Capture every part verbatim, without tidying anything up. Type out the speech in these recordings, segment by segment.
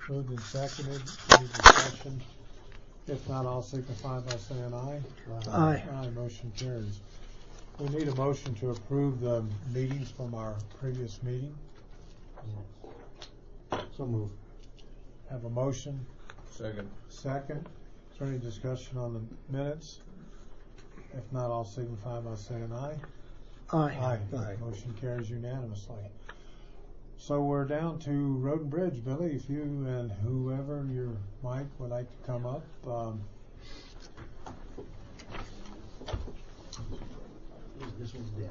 Moved and seconded. Any discussion? If not, I'll signify by saying aye. Aye. Aye. Motion carries. We need a motion to approve the meetings from our previous meeting. So move. Have a motion. Second. Second. Is there any discussion on the minutes? If not, I'll signify by saying aye. Aye. Aye. Motion carries unanimously. So we're down to Road and Bridge. Billy, if you and whoever your Mike would like to come up. Um, This one's dead.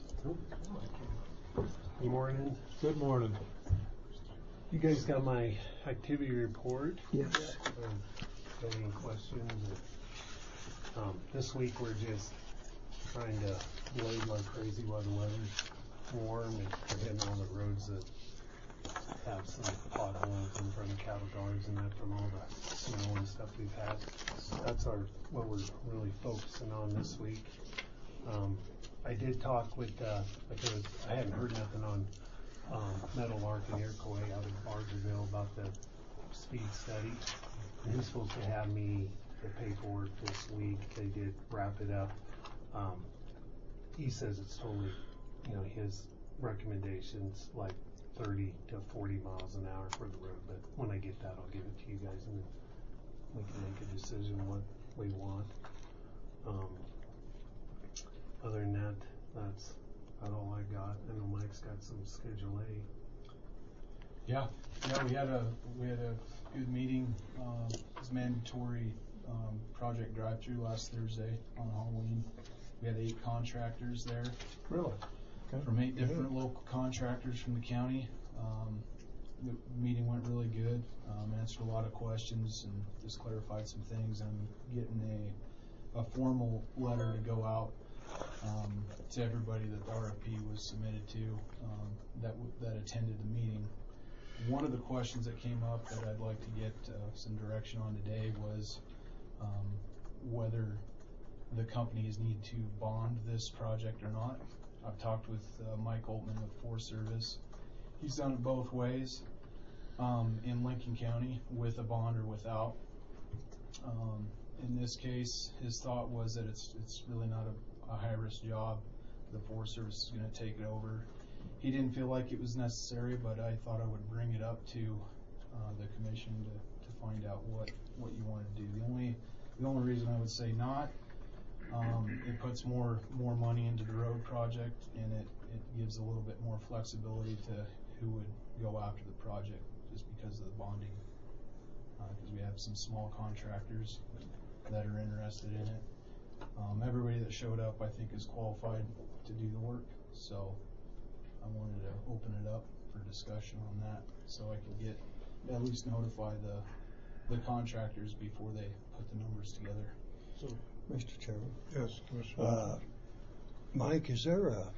Good morning. good morning. You guys got my activity report? Yes. Um, got any questions? Or, um, this week we're just trying to blade like crazy while the weather's warm and we're hitting all the roads that have some potholes in front of cattle guards and that from all the snow and stuff we've had. So that's our what we're really focusing on this week. Um, I did talk with, uh, like I, was, I hadn't heard nothing on um, Meadowlark and Iroquois out of Bargerville about the speed study. And he's supposed to have me the paperwork this week. They did wrap it up. Um, he says it's totally, you know, his recommendations like thirty to forty miles an hour for the road. But when I get that, I'll give it to you guys and we can make a decision what we want. Um, Other than that, that's about all I got. I know Mike's got some Schedule A. Yeah, yeah, we had a we had a good meeting. Um, it was mandatory um, project drive-through last Thursday on Halloween. We had eight contractors there. Really? Okay. From eight different local contractors from the county. Um, the meeting went really good. Um, answered a lot of questions and just clarified some things. I'm getting a a formal letter to go out um, to everybody that the R F P was submitted to um, that w- that attended the meeting. One of the questions that came up that I'd like to get uh, some direction on today was um, whether the companies need to bond this project or not. I've talked with uh, Mike Altman with Forest Service. He's done it both ways um, in Lincoln County with a bond or without. Um, in this case, his thought was that it's it's really not a, a high-risk job. The Forest Service is going to take it over. He didn't feel like it was necessary, but I thought I would bring it up to uh, the commission to, to find out what, what you want to do. The only the only reason I would say not, um, it puts more more money into the road project, and it, it gives a little bit more flexibility to who would go after the project just because of the bonding. Because uh, we have some small contractors that are interested in it. Um, everybody that showed up, I think, is qualified to do the work. So I wanted to open it up for discussion on that, so I could get at least notify the the contractors before they put the numbers together. So, Mister Chairman. Yes, Commissioner. Uh, Mike, is there a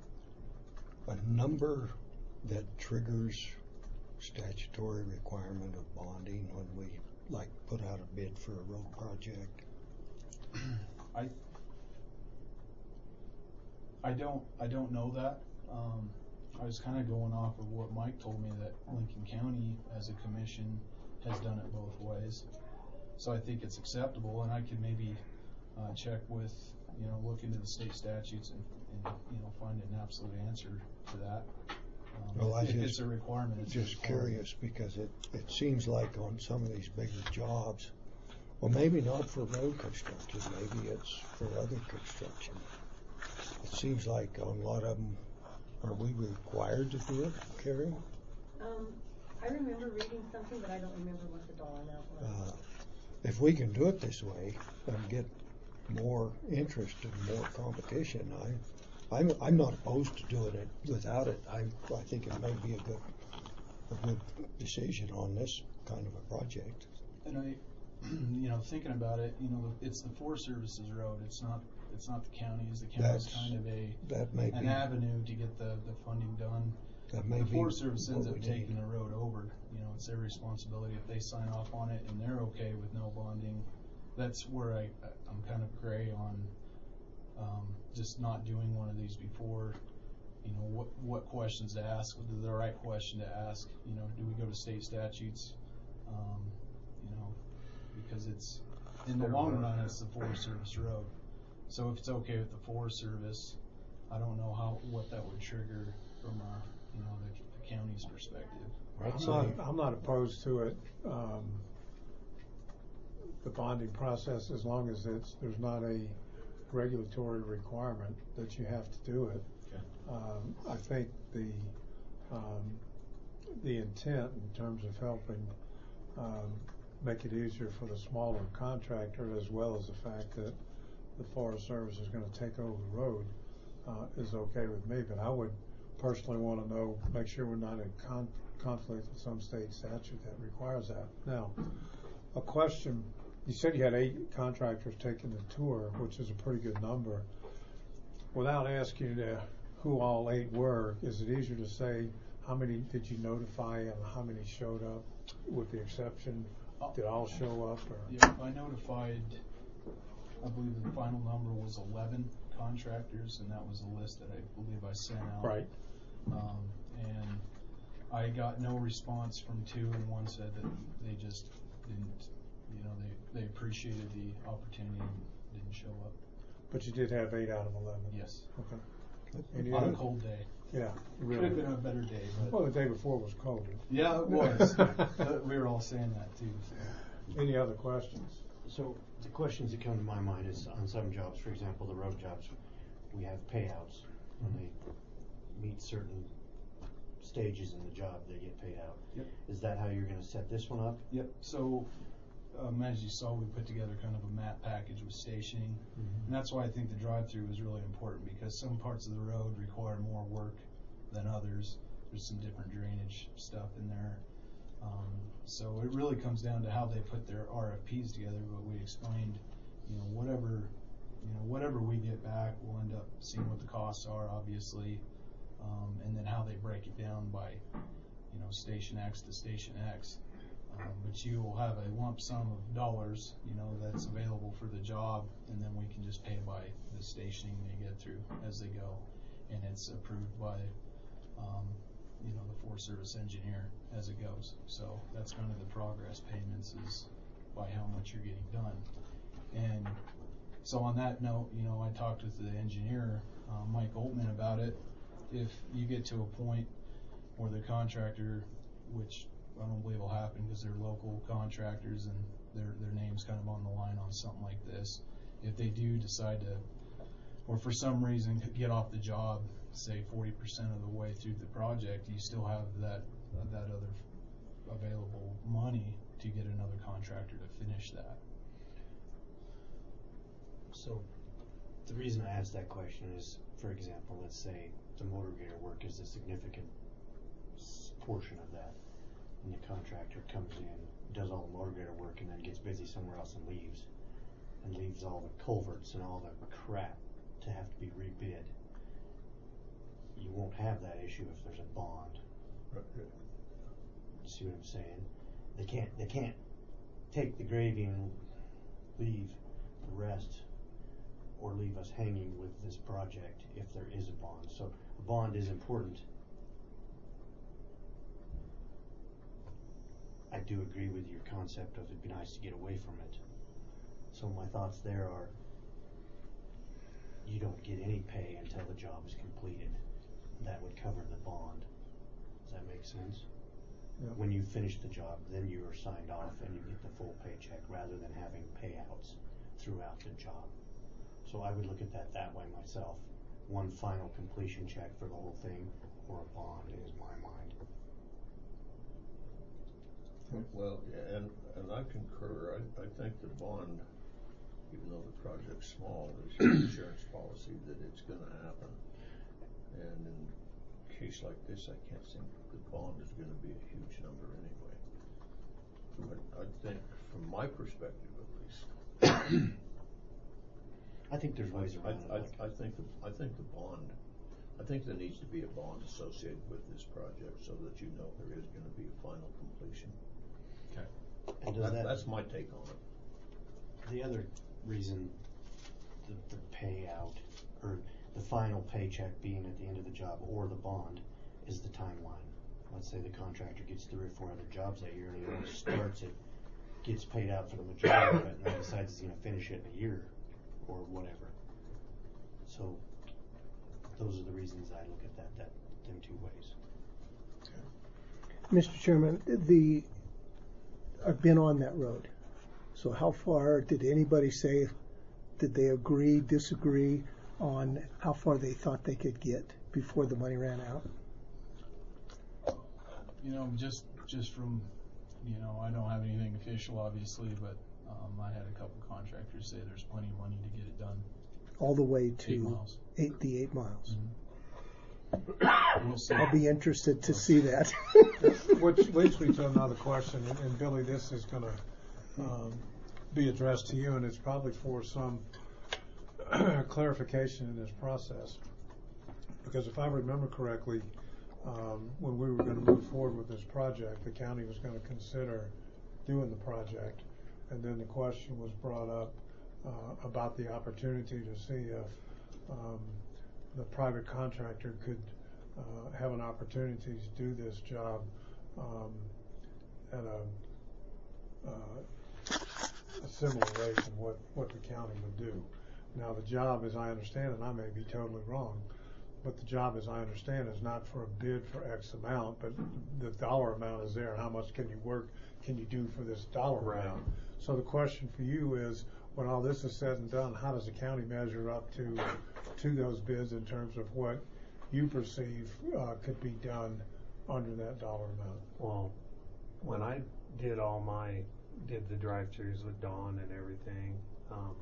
a number that triggers statutory requirement of bonding when we like put out a bid for a road project? I I don't I don't know that. Um, I was kind of going off of what Mike told me, that Lincoln County as a commission has done it both ways. So I think it's acceptable, and I could maybe uh, check with, you know, look into the state statutes and, and you know, find an absolute answer to that. Um, Well, I if just, it's a requirement, it's just a requirement. curious because it, it seems like on some of these bigger jobs, well, maybe not for road construction, maybe it's for other construction. It seems like on a lot of them, are we required to do it, Carrie? Um, I remember reading something, but I don't remember what the dollar amount was. Uh, if we can do it this way and get more interest and more competition, I, I'm, I'm not opposed to doing it without it. I, I think it may be a good, a good decision on this kind of a project. And I, you know, thinking about it, you know, it's the Forest Service's road. It's not, it's not the county's. The county's That's, kind of a that may an be, avenue to get the, the funding done. that may The be Forest Service ends what up we taking need. the road over. You know, it's their responsibility. If they sign off on it and they're okay with no bonding, that's where I, I'm kind of gray on um, just not doing one of these before. You know, what what questions to ask, the right question to ask. You know, do we go to state statutes um, you know, because it's, in the long run, it's the Forest Service road. So if it's okay with the Forest Service, I don't know how, what that would trigger from, uh, you know, the, the county's perspective. I'm not, I'm not opposed to it, um, the bonding process, as long as it's, there's not a regulatory requirement that you have to do it. Okay. Um, I think the, um, the intent in terms of helping, um, make it easier for the smaller contractor, as well as the fact that the Forest Service is gonna take over the road, uh, is okay with me, but I would personally wanna know, make sure we're not in con- conflict with some state statute that requires that. Now, a question, you said you had eight contractors taking the tour, which is a pretty good number. Without asking you who all eight were, is it easier to say how many did you notify and how many showed up, with the exception, did all show up? Or? Yeah, I notified, I believe the final number was eleven contractors, and that was a list that I believe I sent out. Right. Um, and I got no response from two, and one said that they just didn't, you know, they, they appreciated the opportunity and didn't show up. But you did have eight out of eleven? Yes. Okay. Any On other? a cold day. Yeah, Could have been a better day. But well, the day before was colder. Yeah, it was. But we were all saying that too. So. Any other questions? So the questions that come to my mind is on some jobs, for example, the road jobs, we have payouts. When they meet certain stages in the job, they get paid out. Yep. Is that how you're going to set this one up? Yep. So, um, as you saw, we put together kind of a map package with stationing, Mm-hmm. and that's why I think the drive-through is really important, because some parts of the road require more work than others. There's some different drainage stuff in there. Um, so it really comes down to how they put their R F Ps together. But we explained, you know, whatever, you know, whatever we get back, we'll end up seeing what the costs are, obviously, um, and then how they break it down by, you know, station X to station X. Um, but you will have a lump sum of dollars, you know, that's available for the job, and then we can just pay by the stationing they get through as they go, and it's approved by, um, you know, the Forest Service engineer as it goes. So that's kind of the progress payments, is by how much you're getting done. And so on that note, you know, I talked with the engineer, uh, Mike Oltman, about it. If you get to a point where the contractor, which I don't believe will happen because they're local contractors and their their name's kind of on the line on something like this, if they do decide to, or for some reason get off the job, say forty percent of the way through the project, you still have that uh, that other f- available money to get another contractor to finish that. So the reason I asked that question is, for example, let's say the motor grader work is a significant s- portion of that, and the contractor comes in, does all the motor grader work, and then gets busy somewhere else and leaves, and leaves all the culverts and all the crap to have to be rebid. You won't have that issue if there's a bond. You see what I'm saying? They can't they can't take the gravy and leave the rest, or leave us hanging with this project if there is a bond. So a bond is important. I do agree with your concept of it'd be nice to get away from it. So my thoughts there are, you don't get any pay until the job is completed. That would cover the bond. Does that make sense? Yeah. When you finish the job, then you are signed off and you get the full paycheck rather than having payouts throughout the job. So I would look at that that way myself. One final completion check for the whole thing, or a bond is my mind. Well, yeah, and, and I concur. I, I think the bond, even though the project's small, is an insurance policy that it's gonna happen. And in a case like this, I can't think the bond is gonna be a huge number anyway. But I think, from my perspective at least, I think there's ways I, around I, it. I think the, I think the bond, I think there needs to be a bond associated with this project so that you know there is gonna be a final completion. Okay. And does That, that, that's my take on it. the other reason the, the payout, or the final paycheck being at the end of the job, or the bond, is the timeline. let's say the contractor gets three or four other jobs that year, and he only starts it, gets paid out for the majority of it, and then decides he's gonna finish it in a year, or whatever. So, those are the reasons I look at that, that, them two ways. Mister Chairman, the, I've been on that road. So how far, did anybody say, did they agree, disagree on how far they thought they could get before the money ran out? You know, just, just from, you know, I don't have anything official, obviously, but, um, I had a couple contractors say there's plenty of money to get it done. All the way to Eight miles. eight, the eight miles. Mm-hmm. We'll see. I'll be interested to see that. Which leads me to another question, and, and Billy, this is gonna, um, be addressed to you, and it's probably for some clarification in this process. Because if I remember correctly, um, when we were gonna move forward with this project, the county was gonna consider doing the project, and then the question was brought up uh, about the opportunity to see if um, the private contractor could uh, have an opportunity to do this job um, at a, uh, a similar rate than what, what the county would do. Now the job, as I understand it, and I may be totally wrong, but the job, as I understand, is not for a bid for X amount, but the dollar amount is there, and how much can you work, can you do for this dollar Right. amount? So the question for you is, when all this is said and done, how does the county measure up to to those bids in terms of what you perceive uh, could be done under that dollar amount? Well, when I did all my, did the drive-throughs with Dawn and everything, um,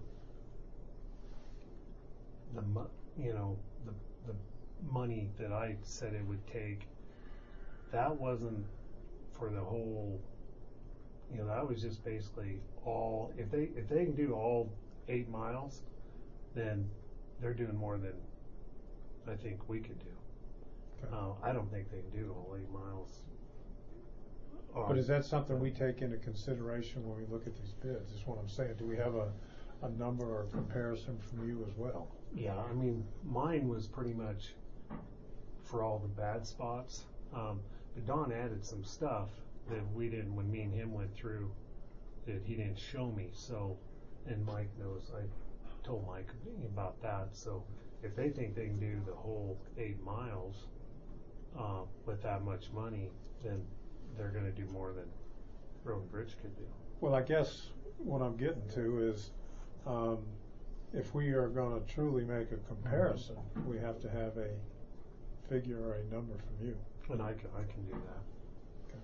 the mo- you know, the, the money that I said it would take, that wasn't for the whole, you know, that was just basically all, if they, if they can do all eight miles, then they're doing more than I think we could do. Okay. Uh, I don't think they can do all eight miles. Uh, But is that something we take into consideration when we look at these bids, is what I'm saying? Do we have a, a number or comparison from you as well? Yeah, I mean, mine was pretty much for all the bad spots. Um, but Don added some stuff that we didn't, when me and him went through, that he didn't show me. So, and Mike knows, I told Mike about that. So if they think they can do the whole eight miles uh, with that much money, then they're going to do more than Road and Bridge could do. Well, I guess what I'm getting to is, um, if we are gonna truly make a comparison, we have to have a figure or a number from you. And I can, I can do that.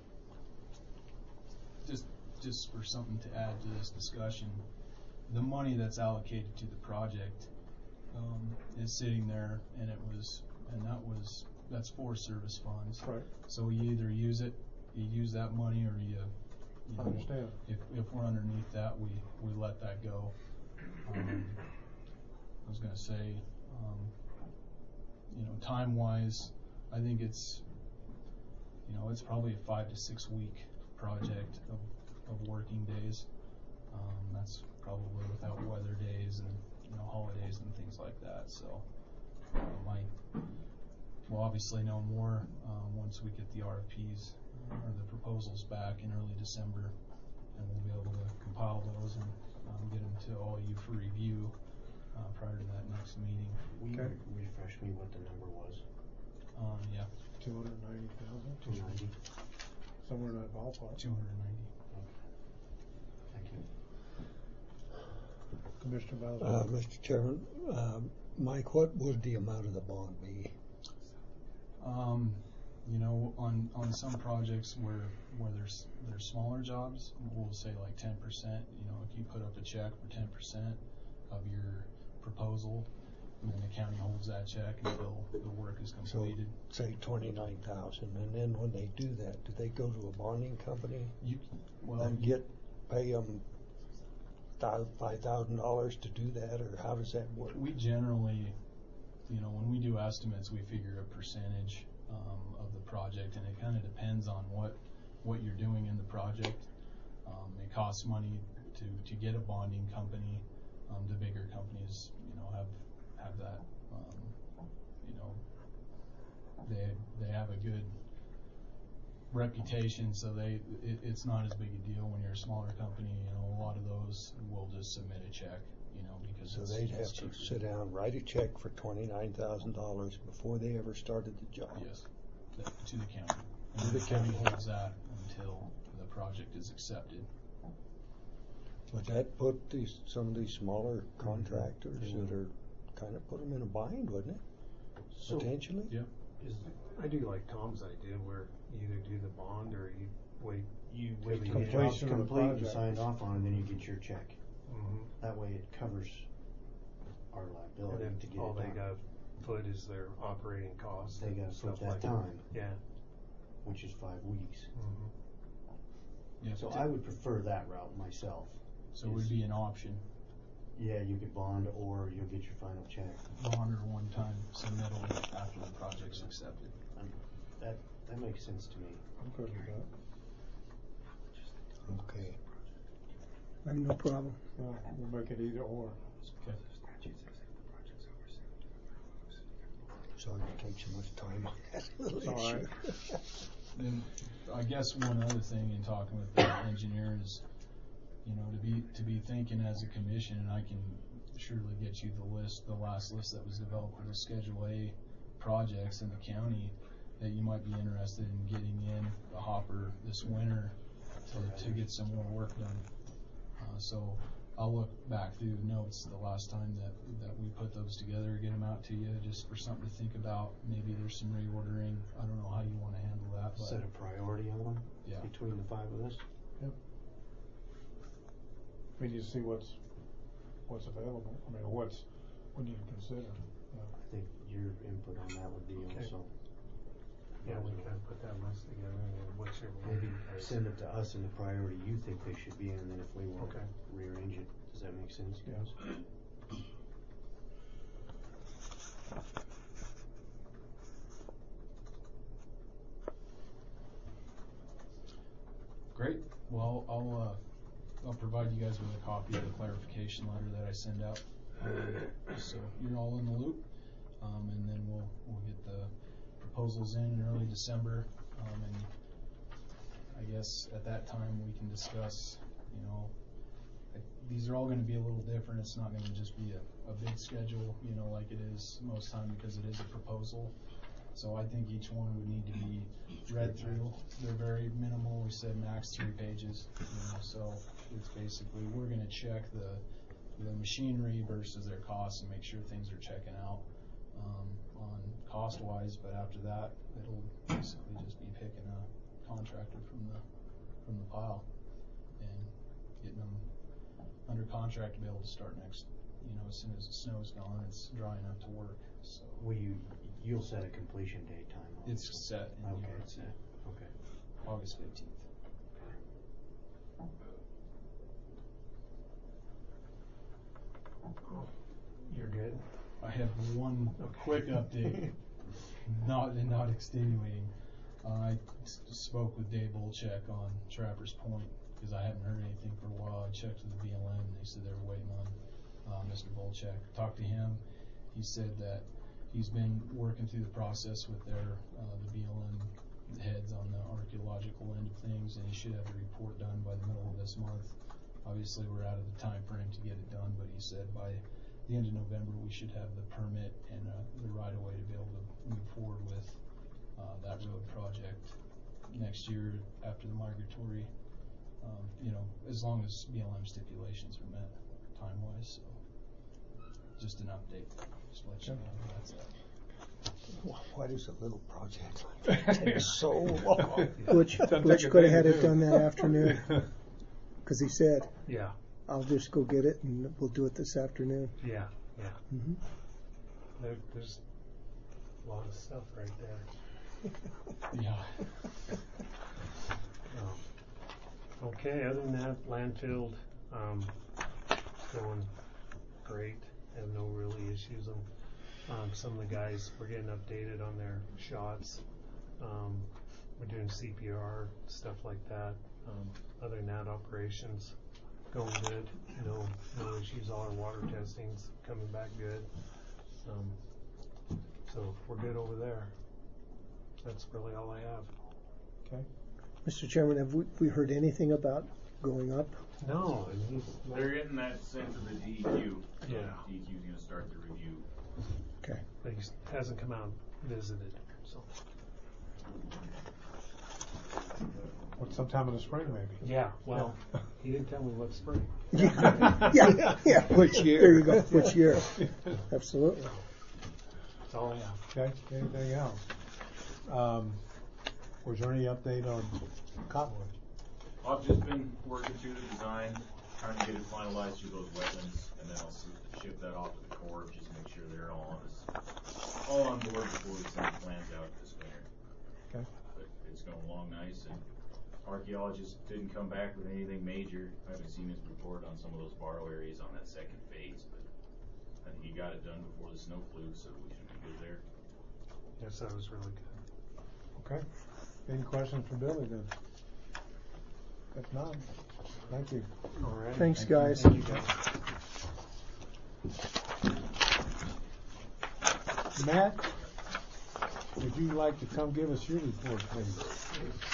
Just, just for something to add to this discussion, the money that's allocated to the project um, is sitting there, and it was, and that was, that's for service funds. Right. So you either use it, you use that money, or you, you I know, understand. if if we're underneath that, we we let that go. Um, I was gonna say, um, you know, time wise, I think it's, you know, it's probably a five to six week project of, of working days. Um, that's probably without weather days and, you know, holidays and things like that. So, um, I, we'll obviously know more um, once we get the R F Ps uh, or the proposals back in early December, and we'll be able to compile those and um, get them to all you for review uh, prior to that next meeting. Will you Okay. re- refresh me what the number was? Um, yeah, Two hundred ninety thousand? Two ninety? Somewhere in that ballpark. two hundred ninety. Thank you. Commissioner Bowser? Uh, Mister Chairman, um, Mike, what would the amount of the bond be? Um, you know, on, on some projects where, where there's, there's smaller jobs, we'll say like ten percent, you know, if you put up a check for ten percent of your proposal, and then the county holds that check until the work is So, completed. say twenty-nine thousand, and then when they do that, do they go to a bonding company You, well, and you- get, pay them five thousand dollars to do that, or how does that work? we generally, you know, when we do estimates, we figure a percentage um, of the project, and it kind of depends on what what you're doing in the project. Um, it costs money to to get a bonding company. Um, the bigger companies, you know, have have that. Um, you know, they they have a good reputation, so they, it, it's not as big a deal when you're a smaller company. You know, a lot of those will just submit a check, you know, because So it's, they'd it's have to cheaper. sit down, write a check for twenty-nine thousand dollars before they ever started the job. Yes, th- to the county. To And the the county county. holds that until the project is accepted. Would that put these, some of these smaller contractors Mm-hmm. that are, kind of put them in a bind, wouldn't it? So- Potentially? Yeah. Is, I do like Tom's idea where you either do the bond or you wait. You till wait the till the end. job's Completion of the complete and project. signed off on, and then you get your check. Mhm. That way it covers our And liability then to get all it they done. got foot is their operating costs. They and gotta stuff put that like time, Yeah. which is five weeks. Mhm. Yeah, So t- I would prefer that route myself. So it would be an option, Yeah, you could bond or you'll get your final check. bond or one-time submittal after the project's accepted. Um, That, that makes sense to me. I'm good with that. Okay. I have no problem. Yeah, we'll make it either or. Okay. Sorry to take so much time on that little It's all issue. Then I guess one other thing in talking with the engineer is, you know, to be to be thinking as a commission, and I can surely get you the list, the last list that was developed for the Schedule A projects in the county that you might be interested in getting in the hopper this winter to, to get some more work done. Uh, so I'll look back through the notes the last time that, that we put those together, get them out to you just for something to think about. Maybe there's some reordering. I don't know how you want to handle that, but Set a priority on them yeah. between the five of us. We need to see what's, what's available, I mean, what's, we need to consider. Yeah. I think your input on that would be Okay. also. Yeah, we can put that list together and then whichever one. Maybe you guys- send it to us in the priority you think they should be in, and then if we want to Okay. rearrange it, does that make sense? Yes. Great. Well, I'll uh, I'll provide you guys with a copy of the clarification letter that I send out, um, so you're all in the loop. Um, and then we'll we'll get the proposals in in early December, um, and I guess at that time we can discuss. You know, I, these are all going to be a little different. It's not going to just be a, a big schedule, you know, like it is most time because it is a proposal. So I think each one would need to be read through. They're very minimal. We said max three pages. You know, so it's basically we're going to check the the machinery versus their costs and make sure things are checking out um, on cost wise. But after that, it'll basically just be picking a contractor from the from the pile and getting them under contract to be able to start next. You know, as soon as the snow's gone, it's dry enough to work. So Will you, you'll set a completion date time on it? it's set in Okay, the it's set, okay. August fifteenth. You're good? I have one quick update, not not extenuating. Uh, I s- spoke with Dave Bolchek on Trappers Point because I hadn't heard anything for a while. I checked with the B L M and they said they were waiting on uh, Mister Bolchek. Talked to him. He said that he's been working through the process with their uh, the B L M heads on the archaeological end of things, and he should have the report done by the middle of this month. Obviously, we're out of the time frame to get it done, but he said by the end of November we should have the permit and uh, the right of way to be able to move forward with uh, that road project next year after the migratory. Um, you know, as long as B L M stipulations are met time wise. So, just an update. Just to let you know that's it. Why does a little project like that take so long? Butch, Doesn't Butch take a could have day had to it do. done that afternoon, because he said, Yeah, I'll just go get it and we'll do it this afternoon. yeah, yeah. Mm-hmm. There, there's a lot of stuff right there. Yeah. Um, Okay, other than that, landfill, um, going great, have no really issues. Um, um, some of the guys, we're getting updated on their shots. Um, we're doing C P R, stuff like that. Um, other than that, operations going good. No, no issues. All our water testing's coming back good. Um, so we're good over there. That's really all I have. Okay. Mister Chairman, have we, we heard anything about going up? No, I mean, They're getting that sent to the D E Q. Yeah. D E Q's gonna start the review. Okay. but he hasn't come out and visited, so. What, sometime in the spring maybe? Yeah, well, he didn't tell me what spring. Yeah, yeah, yeah. Which year? There you go, which year? Absolutely. That's all I have. Okay, anything else? Um, was there any update on Cottonwood? I've just been working through the design, trying to get it finalized through those wetlands, and then I'll s- ship that off to the Corps, just to make sure they're all on this, all on board before we send the plans out this winter. Okay. But it's going along nice, and archaeologists didn't come back with anything major. I haven't seen his report on some of those borrow areas on that second phase, but I think he got it done before the snow flew, so we should be good there. Yes, that was really good. Okay. Any questions for Billy then? If not, thank you. All right. Thanks, guys. Thank you, guys. Matt, would you like to come give us your report, please?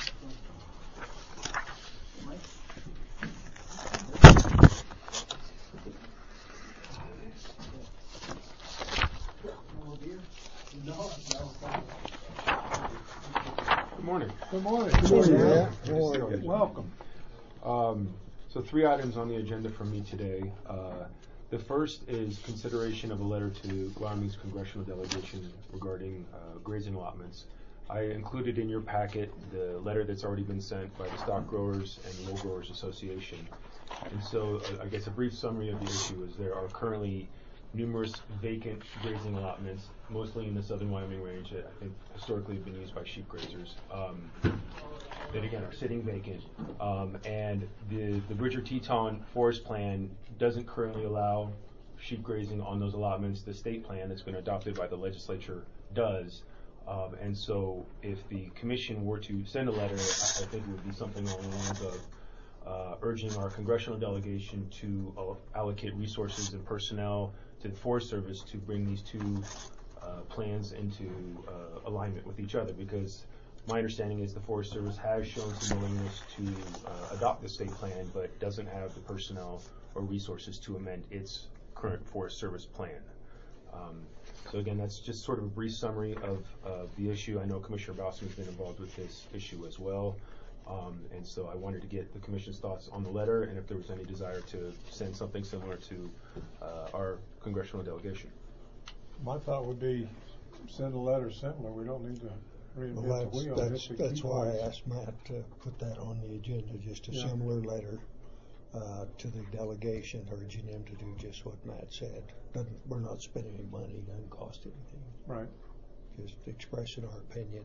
Good morning. Good morning. Good morning, Matt. Matt. Good to see you. Welcome. Um, so three items on the agenda for me today. Uh, the first is consideration of a letter to Wyoming's congressional delegation regarding uh, grazing allotments. I included in your packet the letter that's already been sent by the Stock Growers and Wool Growers Association. And so uh, I guess a brief summary of the issue is there are currently numerous vacant grazing allotments, mostly in the southern Wyoming range that I think historically have been used by sheep grazers, um, that again are sitting vacant. Um, and the, the Bridger Teton Forest Plan doesn't currently allow sheep grazing on those allotments. The state plan that's been adopted by the legislature does. Um, and so if the commission were to send a letter, I, I think it would be something along the lines of uh, urging our congressional delegation to uh, allocate resources and personnel to the Forest Service to bring these two uh, plans into uh, alignment with each other, because my understanding is the Forest Service has shown some willingness to uh, adopt the state plan, but doesn't have the personnel or resources to amend its current Forest Service plan. Um, so again, that's just sort of a brief summary of uh, the issue. I know Commissioner Boston has been involved with this issue as well. Um, and so I wanted to get the Commission's thoughts on the letter, and if there was any desire to send something similar to uh, our congressional delegation. My thought would be send a letter similar. We don't need to reinvent Well, the that's, wheel. that's, Hit the that's why I keyboards. asked Matt to put that on the agenda, just a Yeah. similar letter uh, to the delegation, urging them to do just what Matt said. Doesn't, we're not spending any money, doesn't cost anything, Right. just expressing our opinion.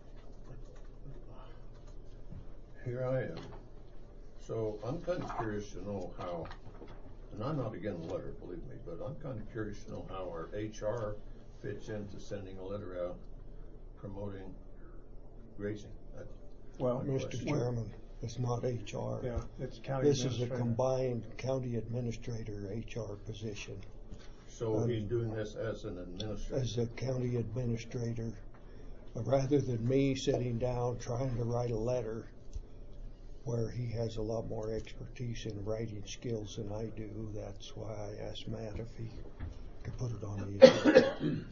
Here I am. So I'm kind of curious to know how, and I'm not against the letter, believe me, but I'm kind of curious to know how our H R fits into sending a letter out promoting grazing. That's Well, my Mister question. Chairman, it's not H R. yeah, it's county This is a administrator. combined county administrator H R position. So um, he's doing this as an administrator. As a county administrator, uh, rather than me sitting down trying to write a letter, where he has a lot more expertise in writing skills than I do, that's why I asked Matt if he could put it on the agenda.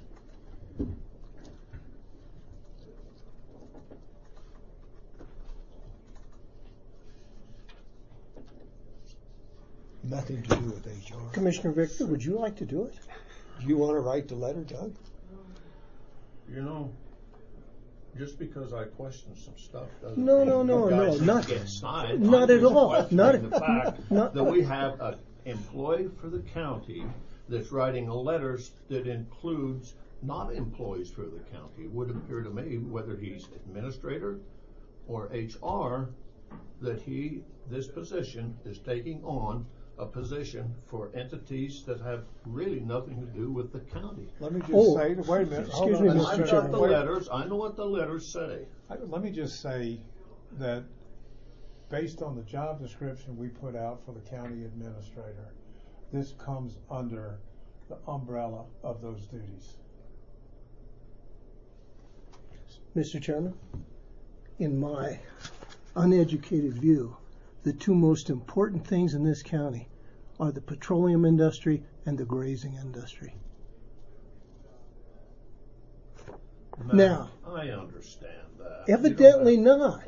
Nothing to do with H R. Commissioner Victor, would you like to do it? Do you want to write the letter, Doug? You know, just because I question some stuff doesn't No, mean no, no, you guys no, need not- to get signed. not I'm at just all. questioning Not- the fact not- that we have an employee for the county that's writing a letters that includes not employees for the county. It would appear to me, whether he's administrator or H R, that he, this position is taking on a position for entities that have really nothing to do with the county. Let me just Oh, say, wait a minute. hold excuse on, me, And Mister I've got Chairman. the Wait. letters, I know what the letters say. I- Let me just say that based on the job description we put out for the county administrator, this comes under the umbrella of those duties. Mister Chairman, in my uneducated view, the two most important things in this county are the petroleum industry and the grazing industry. Now, I understand that. evidently not.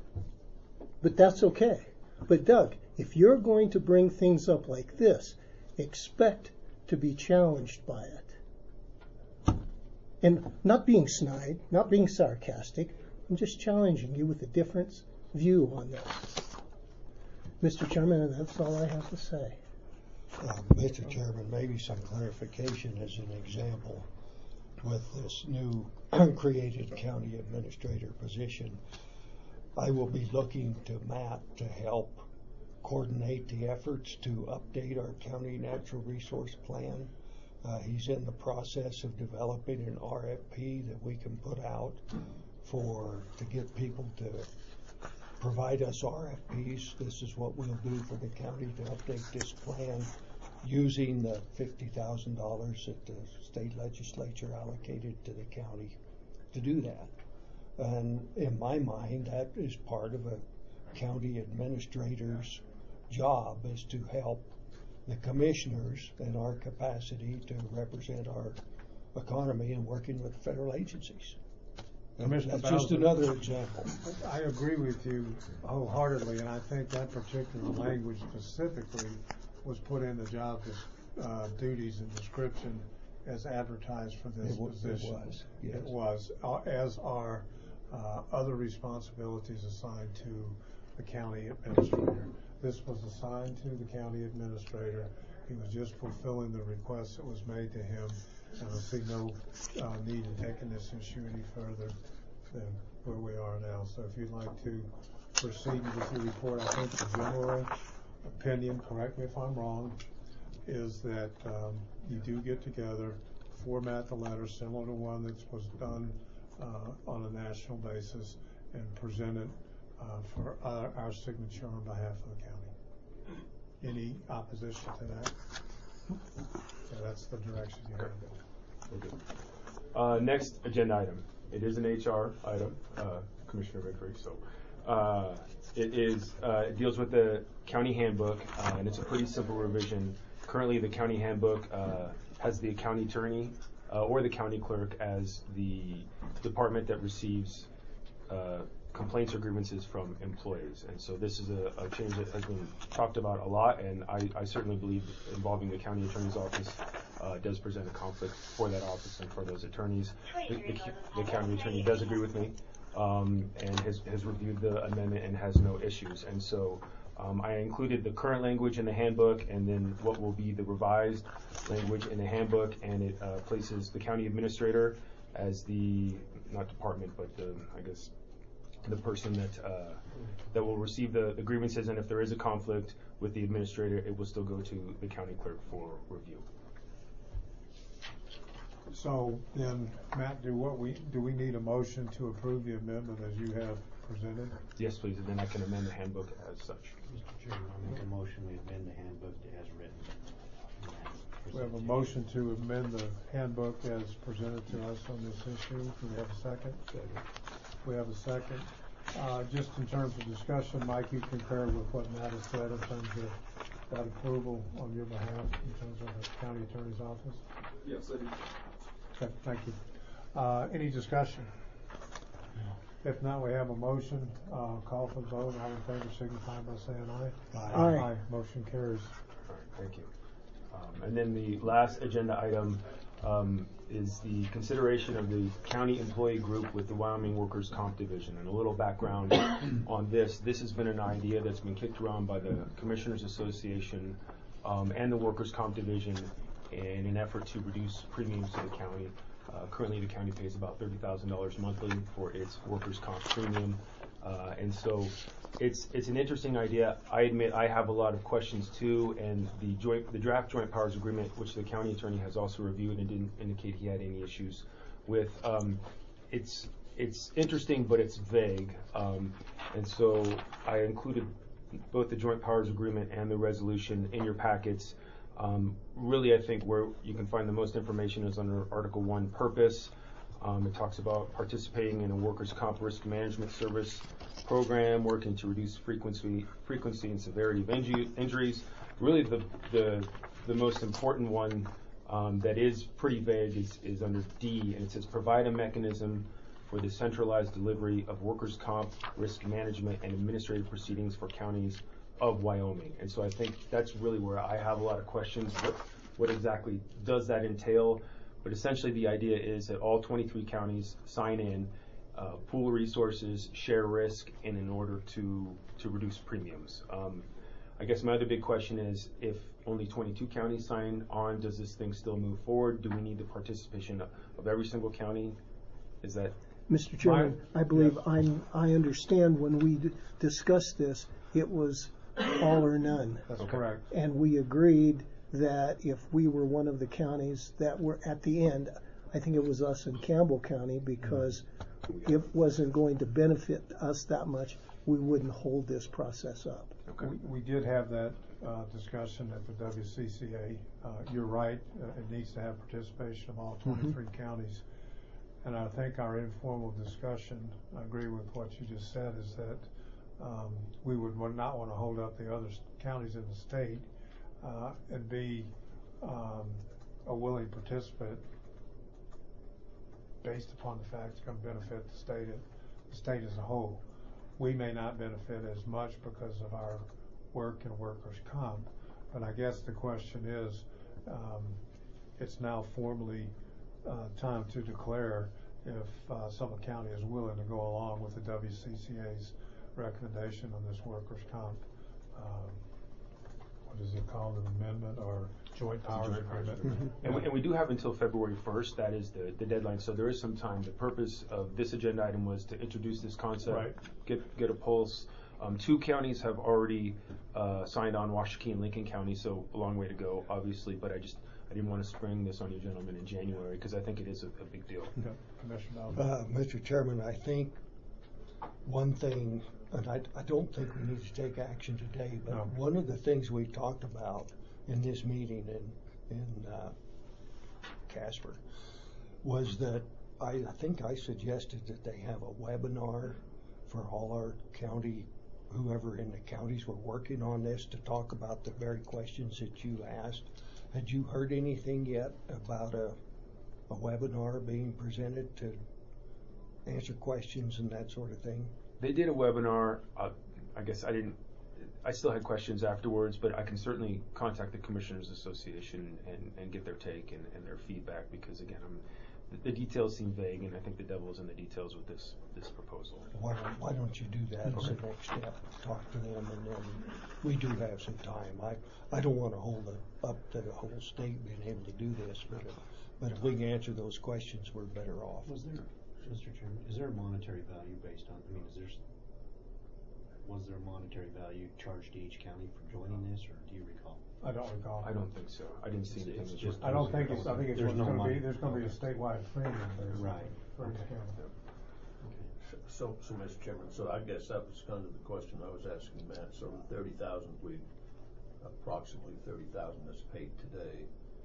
But that's okay. But Doug, if you're going to bring things up like this, expect to be challenged by it. And not being snide, not being sarcastic, I'm just challenging you with a different view on this. Mister Chairman, that's all I have to say. Uh, Mister Chairman, maybe some clarification as an example with this new created county administrator position. I will be looking to Matt to help coordinate the efforts to update our county natural resource plan. Uh, he's in the process of developing an R F P that we can put out for to get people to provide us R F Ps. This is what we'll do for the county to update this plan using the fifty thousand dollars that the state legislature allocated to the county to do that. And in my mind, that is part of a county administrator's job, is to help the commissioners in our capacity to represent our economy and working with federal agencies. And Commissioner that's just Bowser, another example. I agree with you wholeheartedly, and I think that particular language specifically was put in the job uh, duties and description as advertised for this It wa- it position. was, yes. It was, uh, as are uh, other responsibilities assigned to the county administrator. This was assigned to the county administrator. He was just fulfilling the request that was made to him. And I see no uh, need in taking this issue any further than where we are now. So if you'd like to proceed with your report, I think the general opinion, correct me if I'm wrong, is that um, you do get together, format the letter similar to one that was done uh, on a national basis, and present it uh, for our, our signature on behalf of the county. Any opposition to that? So that's the direction you have. Okay. Uh, next agenda item. It is an H R item, uh, Commissioner Vickery. So uh, it is uh, it deals with the county handbook, uh, and it's a pretty simple revision. Currently, the county handbook uh, has the county attorney uh, or the county clerk as the department that receives uh, complaints or grievances from employees. And so this is a, a change that has been talked about a lot, and I, I certainly believe involving the county attorney's office uh, does present a conflict for that office and for those attorneys. The, the, the county attorney does agree with me um, and has, has reviewed the amendment and has no issues. And so um, I included the current language in the handbook and then what will be the revised language in the handbook, and it uh, places the county administrator as the, not department, but the, I guess, the person that uh, that will receive the, the grievances, and if there is a conflict with the administrator, it will still go to the county clerk for review. So then, Matt, do what we do we need a motion to approve the amendment as you have presented? Yes, please, and then I can amend the handbook as such. Mister Chairman, I'll make a motion we amend the handbook as written. We have a motion to amend the handbook as presented to us on this issue. Do we have a second? Second. We have a second. Uh, just in terms of discussion, Mike, you concur with what Matt has said in terms of that approval on your behalf in terms of the county attorney's office? Yes, I do. Okay, thank you. Uh, any discussion? No. If not, we have a motion. Uh, call for the vote. All in favor signify by saying aye. Aye. Aye. Aye. Motion carries. All right, thank you. Um, and then the last agenda item um, is the consideration of the county employee group with the Wyoming Workers' Comp Division. And a little background on this. This has been an idea that's been kicked around by the Commissioners Association um, and the Workers' Comp Division in an effort to reduce premiums to the county. Uh, currently, the county pays about thirty thousand dollars monthly for its workers' comp premium. Uh, and so it's it's an interesting idea. I admit I have a lot of questions too, and the joint the draft joint powers agreement, which the county attorney has also reviewed and didn't indicate he had any issues with. Um, it's it's interesting, but it's vague. Um, and so I included both the joint powers agreement and the resolution in your packets. Um, really, I think where you can find the most information is under Article One, purpose. Um, it talks about participating in a workers' comp risk management service program, working to reduce frequency, frequency and severity of inju- injuries. Really, the the the most important one um, that is pretty vague is, is under D, and it says provide a mechanism for the centralized delivery of workers' comp risk management and administrative proceedings for counties of Wyoming. And so I think that's really where I have a lot of questions. What what exactly does that entail? But essentially, the idea is that all twenty-three counties sign in, uh, pool resources, share risk, and in order to to reduce premiums. Um, I guess my other big question is, if only twenty-two counties sign on, does this thing still move forward? Do we need the participation of, of every single county? Is that Mister Chairman, My- I believe yes. I'm, I understand when we d- discussed this, it was all or none. That's Okay. correct. And we agreed that if we were one of the counties that were at the end, I think it was us in Campbell County, because it wasn't going to benefit us that much, we wouldn't hold this process up. okay? We, we did have that uh, discussion at the W C C A. Uh, you're right, uh, it needs to have participation of all twenty-three counties. And I think our informal discussion, I agree with what you just said, is that um, we would wa- not want to hold up the other s- counties in the state uh, and be um, a willing participant based upon the fact it's going to benefit the state, the state as a whole. We may not benefit as much because of our work and workers' comp, but I guess the question is, um, it's now formally uh, time to declare if uh, Summit County is willing to go along with the W C C A's recommendation on this workers' comp, um, what is it called, an amendment or joint powers Joint powers agreement? agreement. And we, and we do have until February first, that is the, the deadline, so there is some time. The purpose of this agenda item was to introduce this concept, Right. get get a pulse. Um, two counties have already uh, signed on, Washakie and Lincoln County, so a long way to go, obviously, but I just, I didn't want to spring this on you gentlemen in January, because I think it is a, a big deal. Okay. Commissioner Alvin. Uh, Mister Chairman, I think one thing, and I, I don't think we need to take action today, but No. one of the things we talked about in this meeting in, in uh, Casper was that I, I think I suggested that they have a webinar for all our county, whoever in the counties were working on this, to talk about the very questions that you asked. Had you heard anything yet about a, a webinar being presented to answer questions and that sort of thing? They did a webinar. Uh, I guess I didn't. I still had questions afterwards, but I can certainly contact the Commissioners Association and, and get their take and, and their feedback, because again, I'm, the, the details seem vague, and I think the devil is in the details with this this proposal. Why don't, why don't you do that as the next step? Talk to them, and then we do have some time. I, I don't want to hold it up to the whole state being able to do this, but if, but if we can answer those questions, we're better off. Was there, Mister Chairman, is there a monetary value based on, I mean, is there, s- was there a monetary value charged to each county for joining this, or do you recall? I don't recall. I don't think so. I didn't see It's- anything. it's that just- was- I don't think it's, I think it's There's what's no gonna be, money. there's gonna be a statewide premium there. Right. For each Okay. county. So, so Mister Chairman, so I guess that was kind of the question I was asking Matt. So the thirty thousand, we, approximately thirty thousand that's paid today,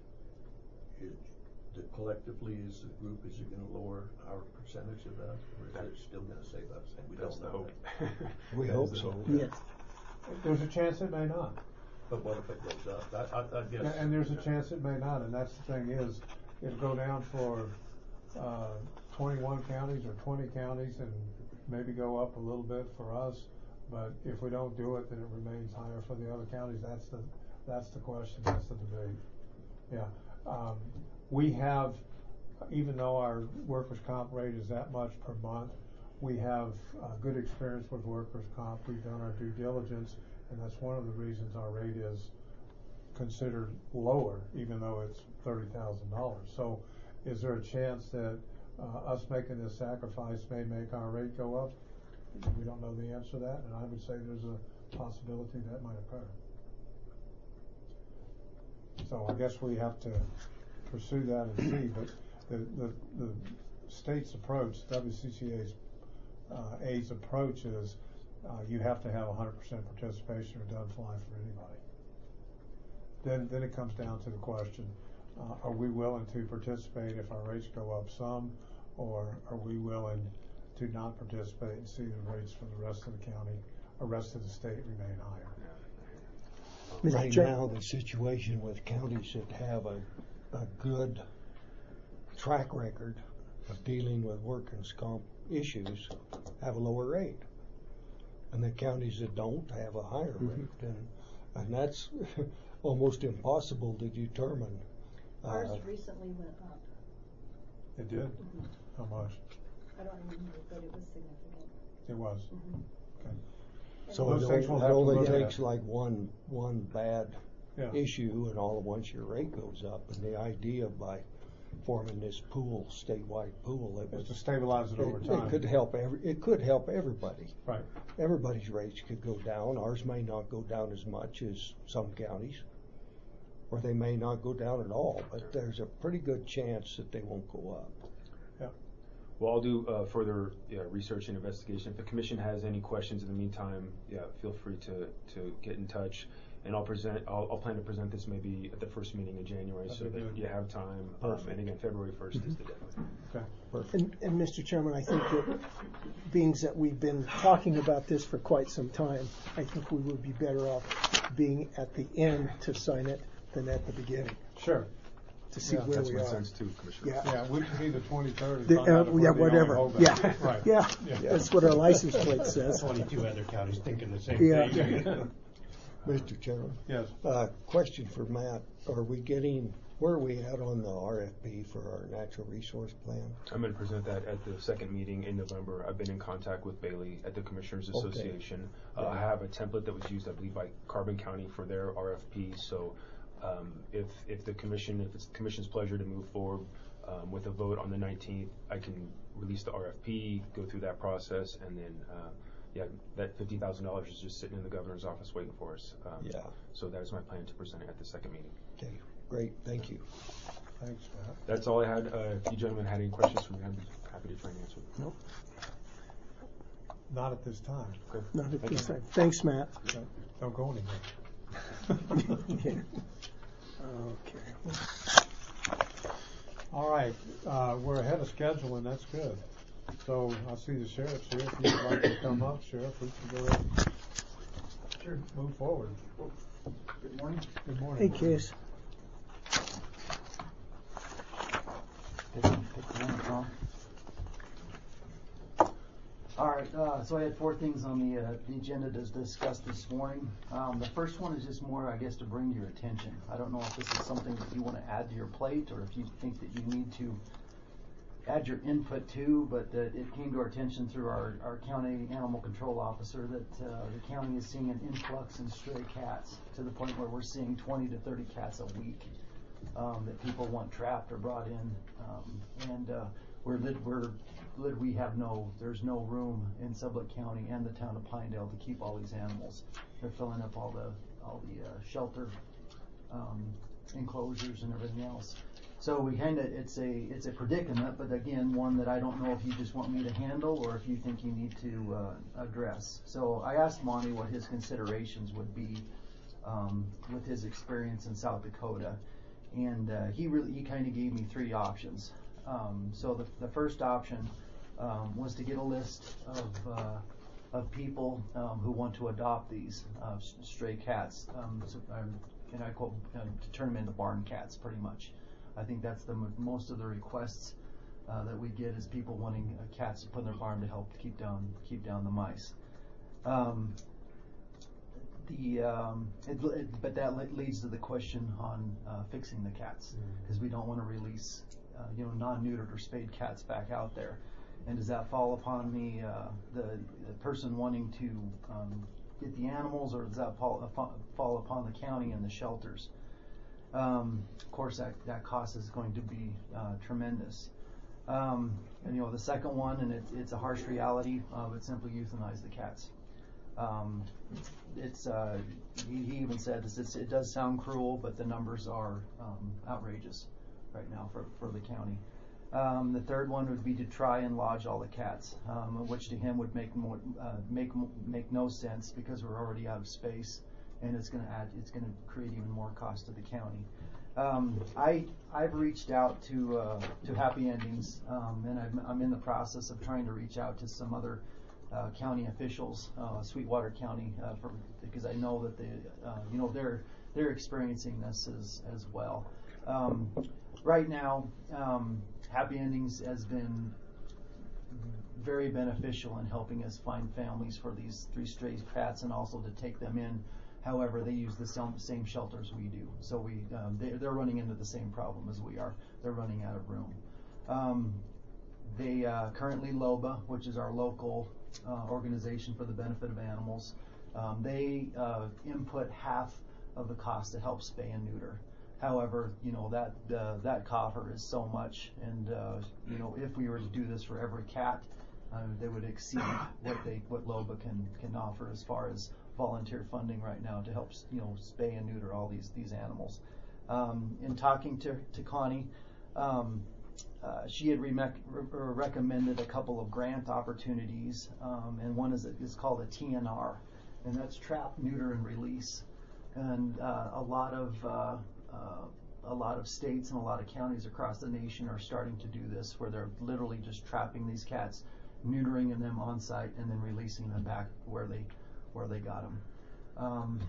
is, the collectively as a group, is it gonna lower our percentage of that? Or is it still gonna save us? And we That's don't the know hope. that. We That is hope the so. hope. Yes. There's a chance it may not. But what if it goes up? I, I, I guess. And, and there's a chance it may not, and that's the thing is, it'll go down for, uh, twenty-one counties or twenty counties and maybe go up a little bit for us, but if we don't do it, then it remains higher for the other counties. That's the, that's the question, that's the debate. Yeah, um, we have, even though our workers' comp rate is that much per month, we have, uh, good experience with workers' comp. We've done our due diligence, and that's one of the reasons our rate is considered lower, even though it's thirty thousand dollars. So is there a chance that uh, us making this sacrifice may make our rate go up? We don't know the answer to that, and I would say there's a possibility that might occur. So I guess we have to pursue that and see, but the, the, the state's approach, W C C A's, uh, A's approach is, uh, you have to have one hundred percent participation or it doesn't fly for anybody. Then, then it comes down to the question, uh, are we willing to participate if our rates go up some, or are we willing to not participate and see the rates for the rest of the county, or rest of the state remain higher? Mister Right Chair- now, the situation with counties that have a, a good track record of dealing with workers' comp issues have a lower rate. And the counties that don't have a higher Mm-hmm. rate. And, and that's almost impossible to determine. Ours Uh, recently went up. It did? Mhm. How much? I don't remember, but it was significant. It was? Mhm. Okay. So Those it things only, we'll it have to only look at. takes like one, one bad Yeah. issue and all at once your rate goes up. And the idea by forming this pool, statewide pool, it Just was. to stabilize it over It, time. it could help every, it could help everybody. Right. Everybody's rates could go down. Ours may not go down as much as some counties, or they may not go down at all, but there's a pretty good chance that they won't go up. Yeah. Well, I'll do uh, further yeah, research and investigation. If the commission has any questions in the meantime, yeah, feel free to, to get in touch, and I'll present. I'll, I'll plan to present this maybe at the first meeting in January, That'd so be that good. you have time. Um, and again, February first is the deadline. Okay. Perfect. And, and Mister Chairman, I think that being that we've been talking about this for quite some time, I think we would be better off being at the end to sign it than at the beginning Sure. to see Yeah. where That's we my are. sense too, Commissioner. Yeah. Yeah, we can be the twenty-third. The- uh, yeah, whatever. Yeah, Right. yeah, Yeah. that's what our license plate says. Twenty-two other counties thinking the same Yeah. thing. Mister Chairman, Yes. uh, question for Matt. Are we getting, where are we at on the R F P for our natural resource plan? I'm going to present that at the second meeting in November. I've been in contact with Bailey at the Commissioners Okay. Association. Uh, I have a template that was used, I believe, by Carbon County for their R F P. So um, if if the commission, if it's the commission's pleasure to move forward um, with a vote on the nineteenth, I can release the R F P, go through that process, and then uh, yeah, that fifty thousand dollars is just sitting in the governor's office waiting for us. Um, Yeah. So that is my plan to present it at the second meeting. Okay, great, thank you. Thanks, Matt. That's all I had. Uh, if you gentlemen had any questions for me, I'd be happy to try and answer them. Nope, Not at this time. Okay. not at Thank this you. time. Thanks, Matt. Don't- Don't go anywhere. Yeah. Okay. All right, uh, we're ahead of schedule, and that's good. So I see the sheriff's here. If you'd like to come up, Sheriff, we can go ahead and Sure. move forward. Good morning. Good morning. Hey, Case. Take one, take one, Tom. All right, uh, so I had four things on the, uh, the agenda to discuss this morning. Um, the first one is just more, I guess, to bring to your attention. I don't know if this is something that you want to add to your plate, or if you think that you need to add your input to, but uh, it came to our attention through our, our county animal control officer that uh, the county is seeing an influx in stray cats to the point where we're seeing twenty to thirty cats a week um, that people want trapped or brought in. Um, and uh, we're, lit, we're lit, we have no, there's no room in Sublette County and the town of Pinedale to keep all these animals. They're filling up all the, all the uh, shelter um, enclosures and everything else. So we kind of, it's a, it's a predicament, but again, one that I don't know if you just want me to handle or if you think you need to uh, address. So I asked Monty what his considerations would be um, with his experience in South Dakota, and uh, he really, he kind of gave me three options. Um, so the, the first option um, was to get a list of uh, of people um, who want to adopt these uh, stray cats, um, so, um, and I quote, uh, to turn them into barn cats, pretty much. I think that's the m- most of the requests uh, that we get is people wanting uh, cats to put in their barn to help keep down keep down the mice. Um, the um, it, it, but that le- leads to the question on uh, fixing the cats, because mm-hmm. we don't want to release uh, you know non-neutered or spayed cats back out there. And does that fall upon the uh, the, the person wanting to um, get the animals, or does that fall, uh, fall upon the county and the shelters? Um, of course, that, that cost is going to be uh, tremendous. Um, and you know, the second one, and it's it's a harsh reality, uh, but simply euthanize the cats. Um, it's uh, he, he even said this, it's, it does sound cruel, but the numbers are um, outrageous right now for, for the county. Um, the third one would be to try and lodge all the cats, um, which to him would make more, uh, make make no sense because we're already out of space, and it's going to add, it's going to create even more cost to the county. Um, I, I've reached out to, uh, to Happy Endings, um, and I'm, I'm in the process of trying to reach out to some other, uh, county officials, uh, Sweetwater County, uh, for, because I know that they, uh, you know, they're, they're experiencing this as, as well. Um, right now, um, Happy Endings has been very beneficial in helping us find families for these three stray cats and also to take them in. However, they use the same, same shelters we do, so we um, they, they're running into the same problem as we are. They're running out of room. Um, they uh, currently LOBA, which is our local uh, organization for the benefit of animals, um, they uh, input half of the cost to help spay and neuter. However, you know that uh, that coffer is so much, and uh, you know if we were to do this for every cat, uh, they would exceed what they what LOBA can can offer as far as volunteer funding right now to help you know spay and neuter all these these animals. Um, in talking to to Connie, um, uh, she had re- re- recommended a couple of grant opportunities, um, and one is is called a T N R, and that's trap, neuter, and release. And uh, a lot of uh, uh, a lot of states and a lot of counties across the nation are starting to do this, where they're literally just trapping these cats, neutering them on site, and then releasing them back where they where they got them. Um,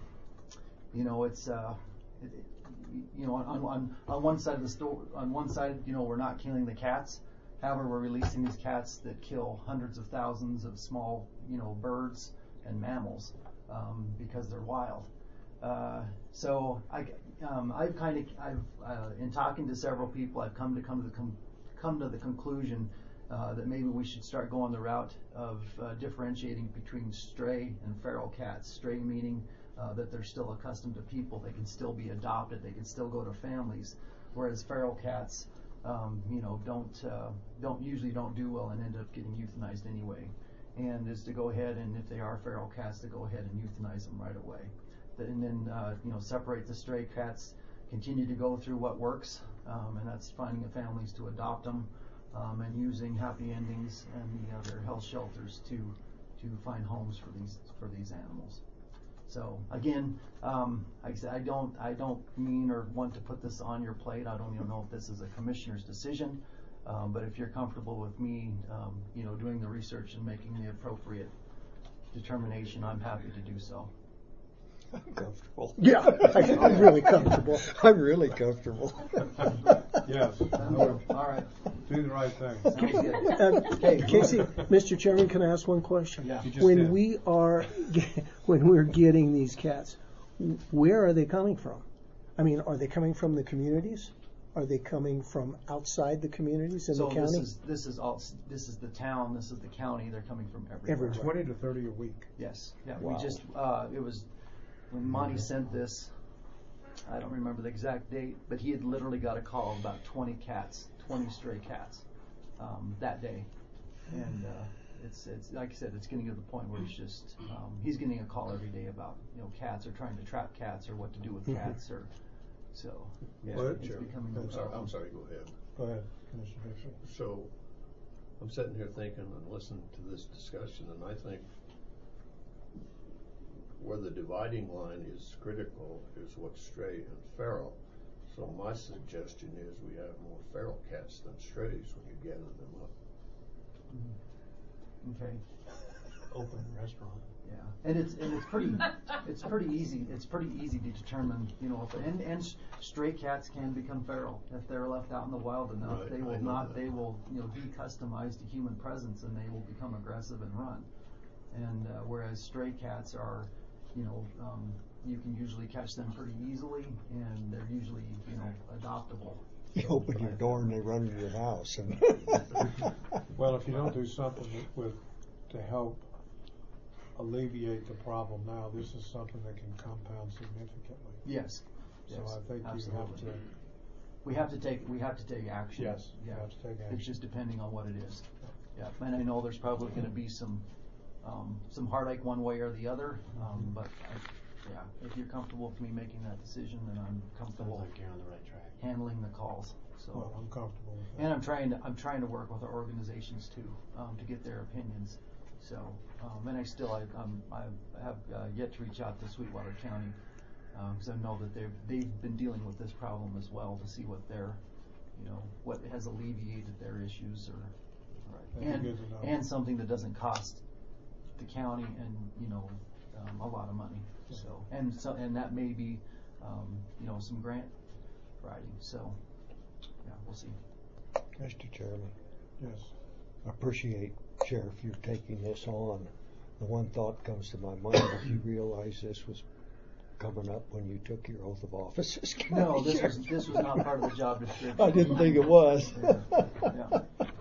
you know, it's uh, it, it, you know on, on on one side of the store, on one side, you know, we're not killing the cats. However, we're releasing these cats that kill hundreds of thousands of small, you know, birds and mammals um, because they're wild. Uh, so I, um, I've kind of, I've, uh, in talking to several people, I've come to come to the com- come to the conclusion uh, that maybe we should start going the route of uh, differentiating between stray and feral cats. Stray meaning uh, that they're still accustomed to people, they can still be adopted, they can still go to families, whereas feral cats, um, you know, don't uh, don't usually don't do well and end up getting euthanized anyway. And is to go ahead and if they are feral cats, to go ahead and euthanize them right away. And then uh, you know separate the stray cats, continue to go through what works, um, and that's finding the families to adopt them, um, and using Happy Endings and the other health shelters to to find homes for these for these animals. So again, um, like I said, I don't I don't mean or want to put this on your plate. I don't even know if this is a commissioner's decision, um, but if you're comfortable with me, um, you know, doing the research and making the appropriate determination, I'm happy to do so. I'm comfortable. Yeah, I, I'm really comfortable. I'm really comfortable. Yes. All right. Do the right thing. Sounds good. Uh, Okay. Casey, Mister Chairman, can I ask one question? Yeah. You just When did. we are, when we're getting these cats, where are they coming from? I mean, are they coming from the communities? Are they coming from outside the communities in So the county? this is this is all this is the town. This is the county. They're coming from everywhere. Everywhere. Twenty to thirty a week. Yes. Yeah. Wow. We just uh, it was when Monty sent this. I don't remember the exact date, but he had literally got a call of about twenty cats, twenty stray cats, um, that day, and uh, it's it's like I said, it's getting to the point where it's just um, he's getting a call every day about you know cats or trying to trap cats or what to do with Mhm. cats or so. Yeah, Well, it's becoming. I'm a sorry, problem. I'm sorry, go ahead. Go ahead, Commissioner Dixon. So, I'm sitting here thinking and listening to this discussion, and I think where the dividing line is critical is what's stray and feral. So my suggestion is we have more feral cats than strays when you gather them up. Okay. Open restaurant. Yeah, and it's and it's pretty it's pretty easy it's pretty easy to determine you know if, and and s- stray cats can become feral if they're left out in the wild enough. Right, they I will know not that. they will you know decustomized to human presence and they will become aggressive and run. And uh, whereas stray cats are, you know, um, you can usually catch them pretty easily and they're usually you know adoptable. You open your door and they run to your house. And Well, if you don't do something with, to help alleviate the problem now, this is something that can compound significantly. Yes. So Yes, I think absolutely. you have to, We have to take we have to take action. yes, you Yeah. have to take It's action. just depending on what it is. Yeah, and I know there's probably going to be some um, some heartache one way or the other, um, but I, yeah, if you're comfortable with me making that decision, then I'm Sounds comfortable like you're on the right track. handling the calls. So, Well, I'm comfortable with that. and I'm trying to I'm trying to work with our organizations too um, to get their opinions. So, um, and I still I um, I have uh, yet to reach out to Sweetwater County because I know that they've, they've been dealing with this problem as well to see what their, you know, what has alleviated their issues or, That'd be and, good to know. and something that doesn't cost the county and, you know, um, a lot of money. So, and so, and that may be, um, you know, some grant writing. So, yeah, we'll see. Mister Chairman, Yes. I appreciate, Sheriff, you taking this on. The one thought comes to my mind, if you realize this was coming up when you took your oath of office as county No, this was, sheriff. this was not part of the job description. I didn't think it was. Yeah, yeah.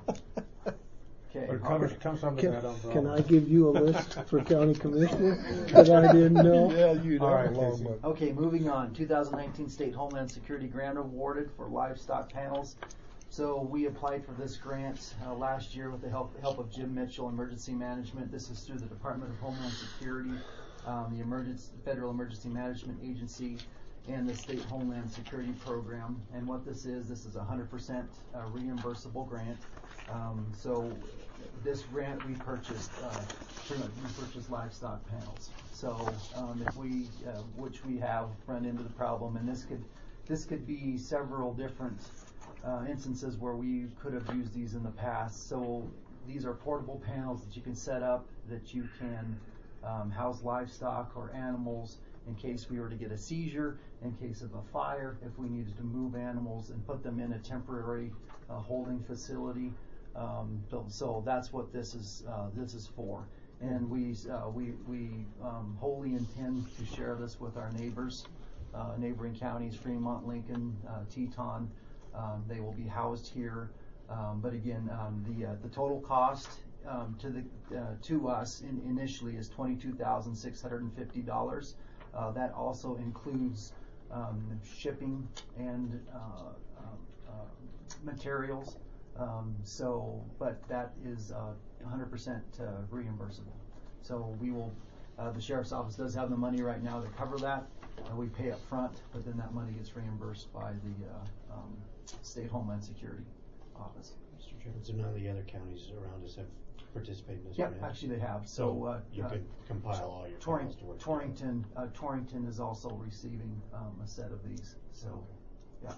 Okay. But it comes, comes under Can, that umbrella. can I give you a list for county commissioner that I didn't know? Yeah, you'd All have right, a long Casey. one. Okay, moving on. two thousand nineteen State Homeland Security Grant awarded for livestock panels. So we applied for this grant uh, last year with the help help of Jim Mitchell, Emergency Management. This is through the Department of Homeland Security, um, the Emergency, Federal Emergency Management Agency, and the State Homeland Security Program. And what this is, this is a one hundred percent uh, reimbursable grant. Um, so this grant we purchased, uh, pretty much we purchased livestock panels. So um, if we, uh, which we have run into the problem, and this could, this could be several different uh, instances where we could have used these in the past. So these are portable panels that you can set up, that you can um, house livestock or animals in case we were to get a seizure, in case of a fire, if we needed to move animals and put them in a temporary uh, holding facility. Um, so, so that's what this is. Uh, this is for, and we uh, we we um, wholly intend to share this with our neighbors, uh, neighboring counties, Fremont, Lincoln, uh, Teton. Um, they will be housed here, um, but again, um, the uh, the total cost um, to the uh, to us in, initially is twenty-two thousand six hundred and fifty dollars. Uh, that also includes um, shipping and uh, uh, uh, materials. Um, so, but that is uh, one hundred percent uh, reimbursable. So we will, uh, the Sheriff's Office does have the money right now to cover that. Uh, we pay up front, but then that money gets reimbursed by the uh, um, State Homeland Security Office. Mister Chairman, so none of the other counties around us have participated in this? Yep, grant? actually they have. So, So uh, you uh, could compile all your Torring- files to work Torrington, uh, Torrington is also receiving um, a set of these. So, yeah.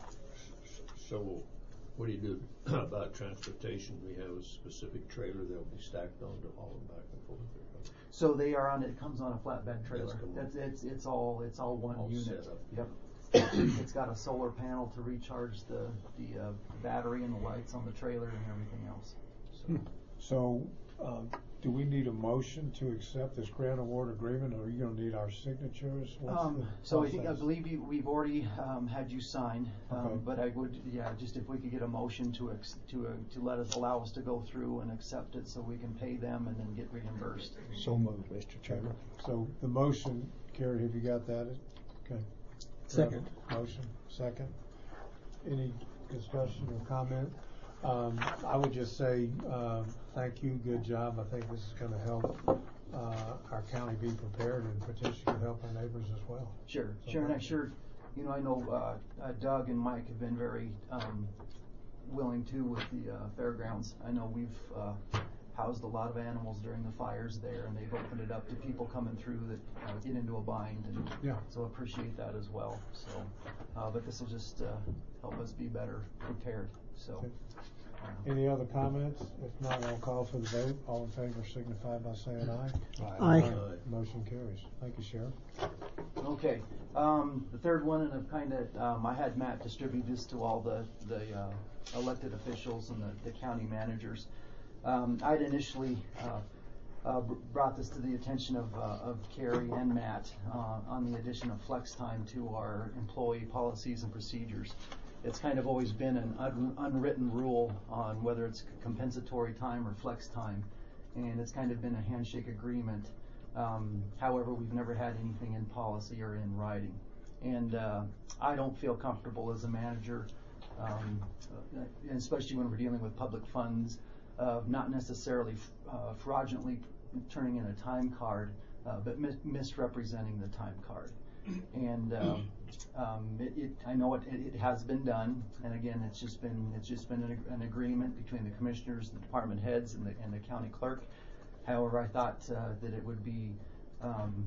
So, what do you do about transportation? We have a specific trailer they'll be stacked on to haul them back and forth. So they are on. It comes on a flatbed trailer. That's come on. That's it's it's all it's all one All unit. set up. Yep. It's got a solar panel to recharge the the uh, battery and the lights on the trailer and everything else. So. So, um, do we need a motion to accept this grant award agreement, or are you gonna need our signatures? What's Um, the so I think I process? believe you, we've already um, had you sign, um, Okay. but I would yeah just if we could get a motion to ex- to uh, to let us allow us to go through and accept it so we can pay them and then get reimbursed. So moved, Mister Chairman. So the motion, Gary, have you got that? Okay. Second. Motion, second. Any discussion or comment? Um, I would just say, um, thank you, good job. I think this is gonna help, uh, our county be prepared and potentially could help our neighbors as well. Sure, So sure, and I thank you. sure, you know, I know uh, uh, Doug and Mike have been very um, willing too with the uh, fairgrounds. I know we've uh, housed a lot of animals during the fires there, and they've opened it up to people coming through that uh, get into a bind, and Yeah. so appreciate that as well. So, uh, but this will just uh, help us be better prepared. So. Okay. uh, Any other comments? If not, I'll call for the vote. All in favor signify by saying aye. Aye. Aye. Motion carries. Thank you, Sheriff. Okay, um, the third one, and I've kind of, um, I had Matt distribute this to all the, the, uh, elected officials and the, the county managers. Um, I'd initially, uh, uh, br- brought this to the attention of, uh, of Carrie and Matt, uh, on the addition of flex time to our employee policies and procedures. It's kind of always been an un- unwritten rule on whether it's compensatory time or flex time, and it's kind of been a handshake agreement. Um, however, we've never had anything in policy or in writing. And uh, I don't feel comfortable as a manager, um, uh, and especially when we're dealing with public funds, uh, not necessarily uh, fraudulently turning in a time card, uh, but mis- misrepresenting the time card. And um, um, it, it, I know it, it, it has been done, and again, it's just been it's just been an, ag- an agreement between the commissioners, the department heads, and the, and the county clerk. However, I thought uh, that it would be um,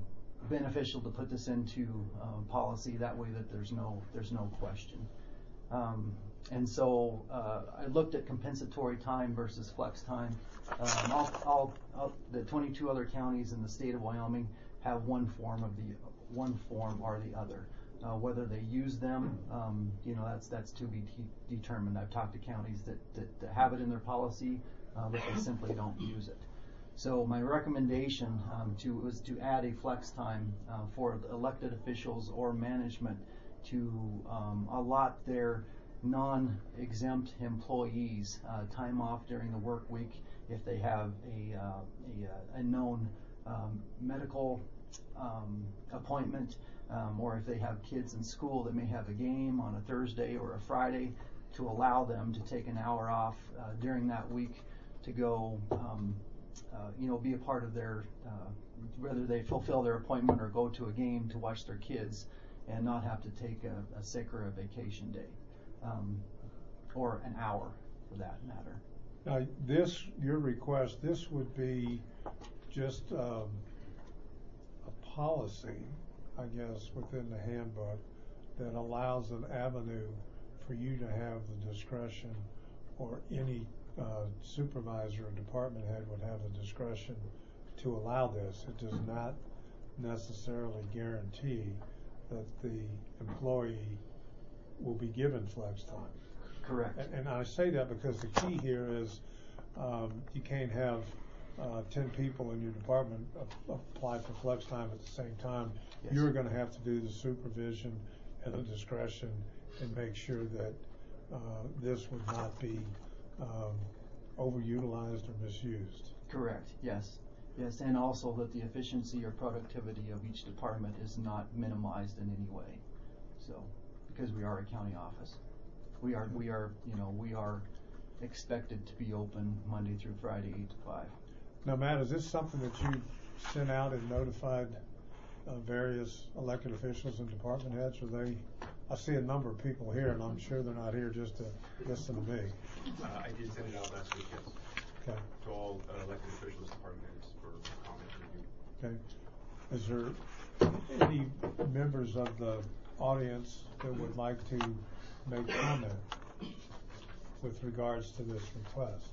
beneficial to put this into uh, policy. That way that there's no there's no question. Um, and so uh, I looked at compensatory time versus flex time. Um, all, all, all the twenty-two other counties in the state of Wyoming have one form of the one form or the other. Uh, whether they use them, um, you know, that's that's to be te- determined. I've talked to counties that, that, that have it in their policy, uh, but they simply don't use it. So my recommendation um, to was to add a flex time uh, for elected officials or management to um, allot their non-exempt employees uh, time off during the work week if they have a uh, a, a known um, medical um, appointment, um, or if they have kids in school that may have a game on a Thursday or a Friday, to allow them to take an hour off uh, during that week to go, um, uh, you know, be a part of their, uh, whether they fulfill their appointment or go to a game to watch their kids, and not have to take a, a sick or a vacation day, um, or an hour for that matter. Now, this, your request, this would be just um, a policy, I guess, within the handbook that allows an avenue for you to have the discretion, or any uh, supervisor or department head would have the discretion to allow this. It does not necessarily guarantee that the employee will be given flex time. Correct. And, and I say that because the key here is um, you can't have uh, ten people in your department a- apply for flex time at the same time. Yes. You're going to have to do the supervision and the discretion and make sure that uh, this would not be um, overutilized or misused. Correct, yes. Yes, and also that the efficiency or productivity of each department is not minimized in any way. So, because we are a county office. We are, we are, you know, we are expected to be open Monday through Friday, eight to five. Now, Matt, is this something that you sent out and notified uh, various elected officials and department heads? Or they, I see a number of people here, and I'm sure they're not here just to listen to me. Uh, I did send it out last week, yes. Okay. To all uh, elected officials, department heads for comment and review. Okay. Is there any members of the audience that would like to make comment with regards to this request?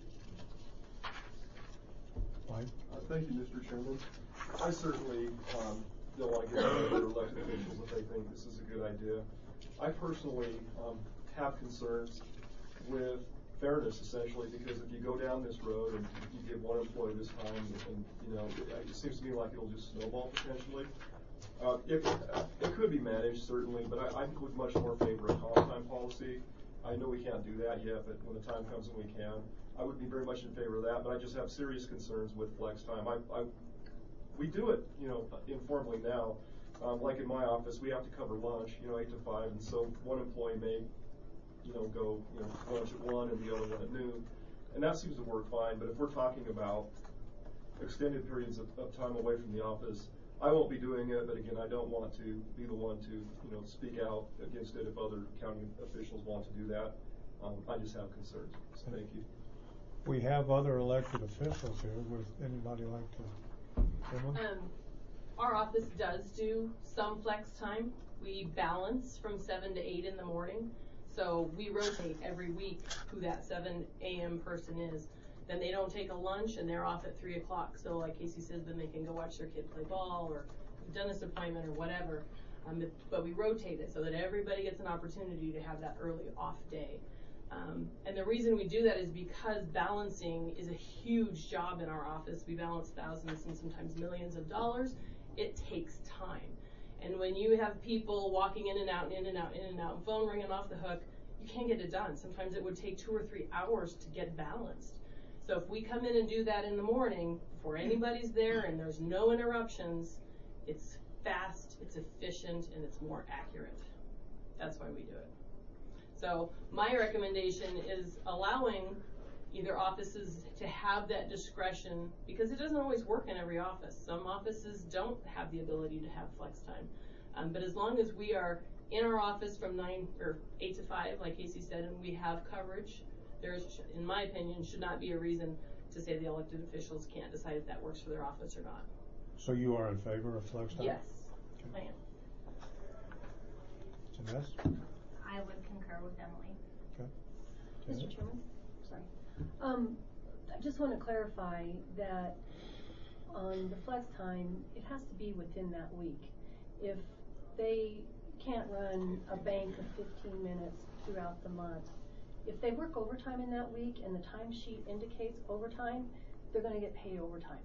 Mike? Uh, thank you, Mister Chairman. I certainly um, don't want to get into other elected officials if they think this is a good idea. I personally um, have concerns with fairness, essentially, because if you go down this road and you give one employee this time, and you know, it, it seems to me like it'll just snowball potentially. Uh, it, it could be managed, certainly, but I, I would much more favor a comp time policy. I know we can't do that yet, but when the time comes when we can, I would be very much in favor of that. But I just have serious concerns with flex time. I, I we do it, you know, informally now. Um, like in my office, we have to cover lunch, you know, eight to five, and so one employee may, you know, go, you know, lunch at one and the other one at noon, and that seems to work fine. But if we're talking about extended periods of, of time away from the office, I won't be doing it, but again, I don't want to be the one to, you know, speak out against it if other county officials want to do that. Um, I just have concerns. So thank you. We have other elected officials here. Would anybody like to? Someone? Um, our office does do some flex time. We balance from seven to eight in the morning. So we rotate every week who that seven A M person is. Then they don't take a lunch and they're off at three o'clock. So like Casey says, then they can go watch their kid play ball or a dentist appointment or whatever. Um, but, but we rotate it so that everybody gets an opportunity to have that early off day. Um, and the reason we do that is because balancing is a huge job in our office. We balance thousands and sometimes millions of dollars. It takes time. And when you have people walking in and out, in and out, in and out, phone ringing off the hook, you can't get it done. Sometimes it would take two or three hours to get balanced. So if we come in and do that in the morning before anybody's there and there's no interruptions, it's fast, it's efficient, and it's more accurate. That's why we do it. So my recommendation is allowing either offices to have that discretion, because it doesn't always work in every office. Some offices don't have the ability to have flex time. Um, but as long as we are in our office from nine or eight to five, like Casey said, and we have coverage, there's, in my opinion, should not be a reason to say the elected officials can't decide if that works for their office or not. So you are in favor of flex time? Yes, I am. Janess? I would concur with Emily. Okay. Mister Janet? Chairman, sorry. Um, I just want to clarify that on the flex time, it has to be within that week. If they can't run a bank of fifteen minutes throughout the month, if they work overtime in that week and the timesheet indicates overtime, they're gonna get paid overtime.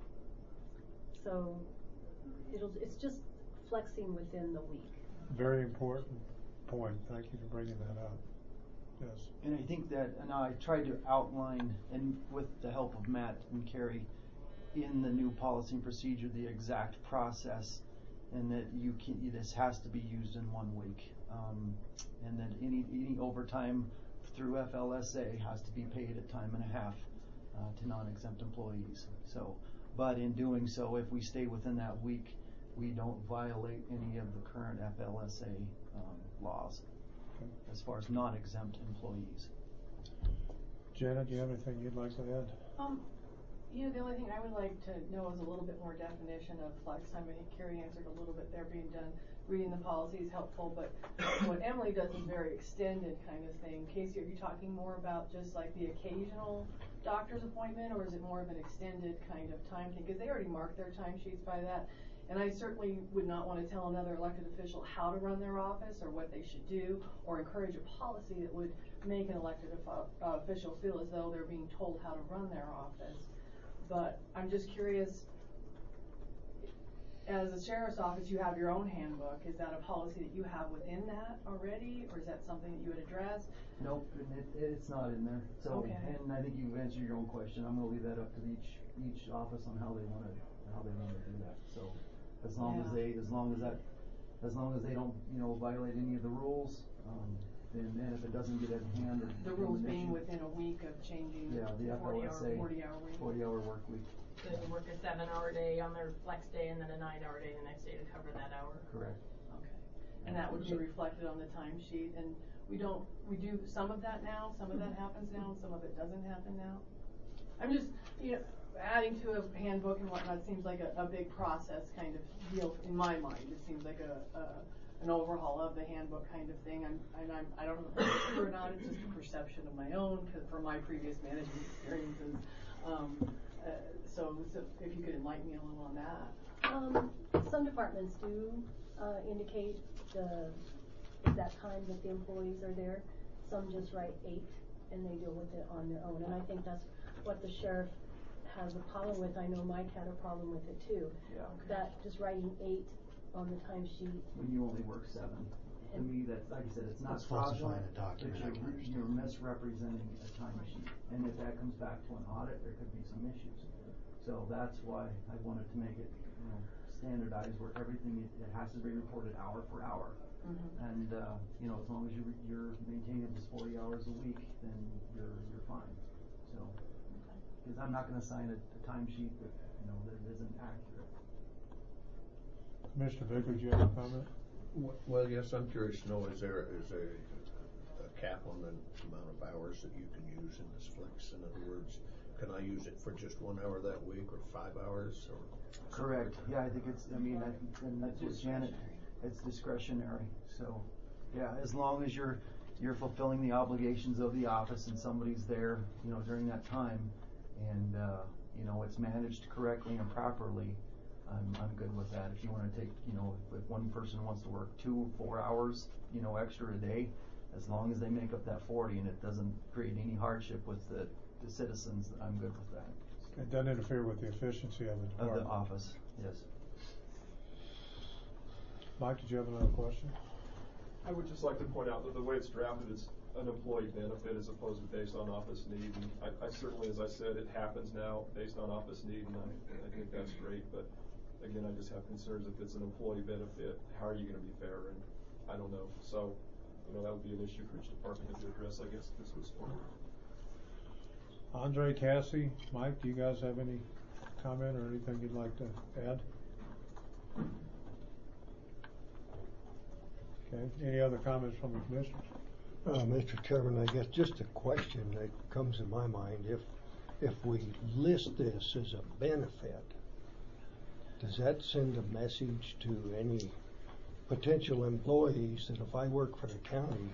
So it'll, it's just flexing within the week. Very important point. Thank you for bringing that up. Yes. And I think that, and I tried to outline, and with the help of Matt and Carrie, in the new policy and procedure, the exact process, and that you can, this has to be used in one week. Um, and that any, any overtime through F L S A has to be paid at time and a half uh, to non-exempt employees. So, but in doing so, if we stay within that week, we don't violate any of the current F L S A um, laws Okay. as far as non-exempt employees. Janet, do you have anything you'd like to add? Um, you know, the only thing I would like to know is a little bit more definition of flex time. I think Carrie answered a little bit there being done. Reading the policy is helpful, but what Emily does is very extended kind of thing. Casey, are you talking more about just like the occasional doctor's appointment, or is it more of an extended kind of time thing? Because they already marked their timesheets by that. And I certainly would not want to tell another elected official how to run their office or what they should do, or encourage a policy that would make an elected uh, official feel as though they're being told how to run their office. But I'm just curious, as a sheriff's office, you have your own handbook. Is that a policy that you have within that already, or is that something that you would address? Nope, and it, it's not in there. So, Okay. and I think you've answered your own question. I'm going to leave that up to each each office on how they want to how they want to do that. So, as long as Yeah. they, as long as that, as long as they don't, you know, violate any of the rules, um, then and if it doesn't get at hand, or The rules being issue- within a week of changing yeah, the to forty hour, F L S A forty hour week. forty hour work week. So they work a seven hour day on their flex day and then a nine hour day the next day to cover that hour. Correct. Okay. And that would be reflected on the timesheet, and we don't, we do some of that now, some of that happens now, and some of it doesn't happen now. I'm just, you know, adding to a handbook and whatnot seems like a, a big process kind of deal in my mind. It seems like a, a an overhaul of the handbook kind of thing. I'm, and I'm, I don't know if it's true or not. It's just a perception of my own, cause from my previous management experiences. Um, uh, so, so if you could enlighten me a little on that. Um, some departments do, uh, indicate the exact time that the employees are there. Some just write eight and they deal with it on their own. And I think that's what the sheriff has a problem with. I know Mike had a problem with it too. Yeah. That just writing eight on the timesheet. When you only work seven. To me, that's, like I said, it's not That's falsifying fraudulent, a document, but I can you're, understand. you're misrepresenting a timesheet. And if that comes back to an audit, there could be some issues. So that's why I wanted to make it, you know, standardized where everything, it, it has to be reported hour for hour. Mm-hmm. And, uh, you know, as long as you're, you're maintaining this forty hours a week, then you're, you're fine. So, because I'm not gonna sign a, a timesheet that, you know, that isn't accurate. Mister Vickers, you have a comment? Well, yes, I'm curious to know, is there, is there a cap on the amount of hours that you can use in this flex? In other words, can I use it for just one hour that week, or five hours, or? Correct, yeah, I think it's, I mean, I, and that's what Janet, it's discretionary, so, yeah, as long as you're, you're fulfilling the obligations of the office and somebody's there, you know, during that time, and, uh, you know, it's managed correctly and properly, I'm, I'm good with that. If you wanna take, you know, if, if one person wants to work two, four hours, you know, extra a day, as long as they make up that forty and it doesn't create any hardship with the, the citizens, I'm good with that. It doesn't interfere with the efficiency of the Of department. the office, yes. Mike, did you have another question? I would just like to point out that the way it's drafted is an employee benefit as opposed to based on office need. And I, I certainly, as I said, it happens now based on office need, and I, I think that's great. But again, I just have concerns if it's an employee benefit, how are you going to be fair? And I don't know. So, you know, that would be an issue for each department to address, I guess, if this was forward. Andre, Cassie, Mike, do you guys have any comment or anything you'd like to add? Okay, any other comments from the commissioners? Uh, Mister Chairman, I guess just a question that comes in my mind. If, if we list this as a benefit, does that send a message to any potential employees that if I work for the county,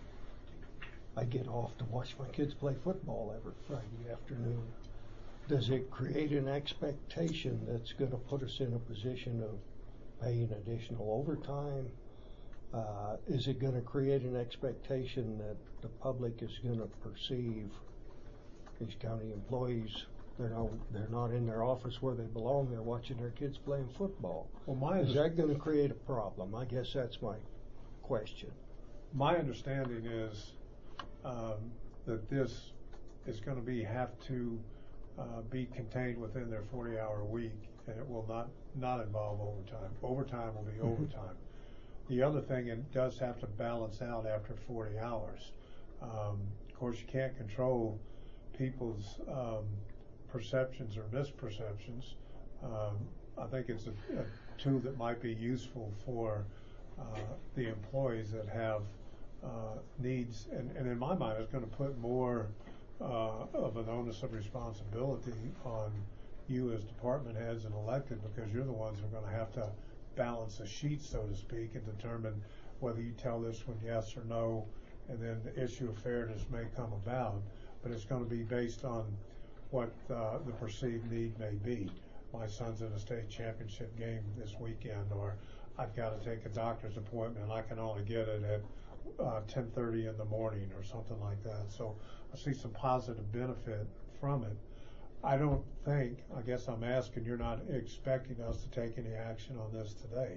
I get off to watch my kids play football every Friday afternoon? Does it create an expectation that's going to put us in a position of paying additional overtime? Uh, is it going to create an expectation that the public is going to perceive these county employees, they're not, they're not in their office where they belong, they're watching their kids playing football? Well, my is that going to create a problem? I guess that's my question. My understanding is um, that this is going to be have to uh, be contained within their forty-hour week, and it will not not involve overtime. Overtime will be overtime. The other thing, it does have to balance out after forty hours. Um, of course, you can't control people's um, perceptions or misperceptions. Um, I think it's a, a tool that might be useful for uh, the employees that have uh, needs, and, and in my mind, it's going to put more uh, of an onus of responsibility on you as department heads and elected, because you're the ones who are going to have to balance a sheet, so to speak, and determine whether you tell this one yes or no, and then the issue of fairness may come about, but it's going to be based on what uh, the perceived need may be. My son's in a state championship game this weekend, or I've got to take a doctor's appointment and I can only get it at uh, ten thirty in the morning or something like that. So I see some positive benefit from it. I don't think, I guess I'm asking, you're not expecting us to take any action on this today,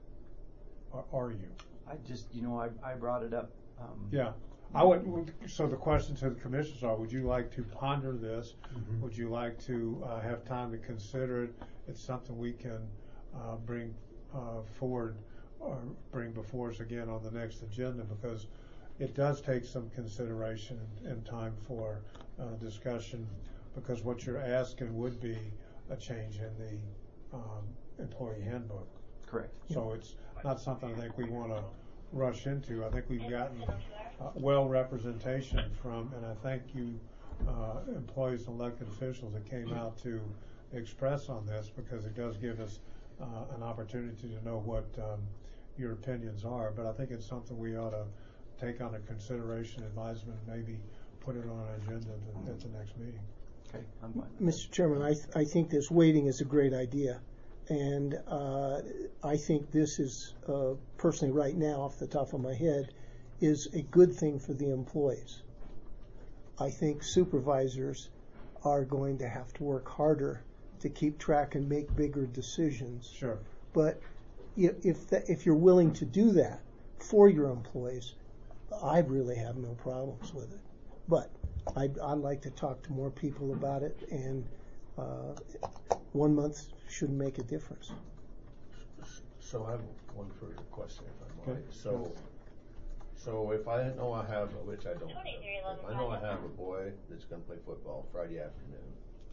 or are you? I just, you know, I, I brought it up. Um, yeah. I would, so the question to the commissioners are, would you like to ponder this? Mm-hmm. Would you like to uh, have time to consider it? It's something we can uh, bring uh, forward or bring before us again on the next agenda, because it does take some consideration and, and time for uh, discussion, because what you're asking would be a change in the um, employee handbook. Correct. So it's not something I think we want to rush into. I think we've gotten uh, well representation from, and I thank you uh, employees and elected officials that came out to express on this, because it does give us uh, an opportunity to know what um, your opinions are. But I think it's something we ought to take under consideration, advisement, maybe put it on an agenda to, at the next meeting. Okay, I'm fine. Mister Chairman, I, th- I think this waiting is a great idea. And uh, I think this is, uh, personally right now, off the top of my head, is a good thing for the employees. I think supervisors are going to have to work harder to keep track and make bigger decisions. Sure. But if if, that, if you're willing to do that for your employees, I really have no problems with it. But I'd, I'd like to talk to more people about it, and uh, one month shouldn't make a difference. So I have one further question, if I might. Okay. So, so if I know I have, which I don't have, if I know I have a boy that's going to play football Friday afternoon,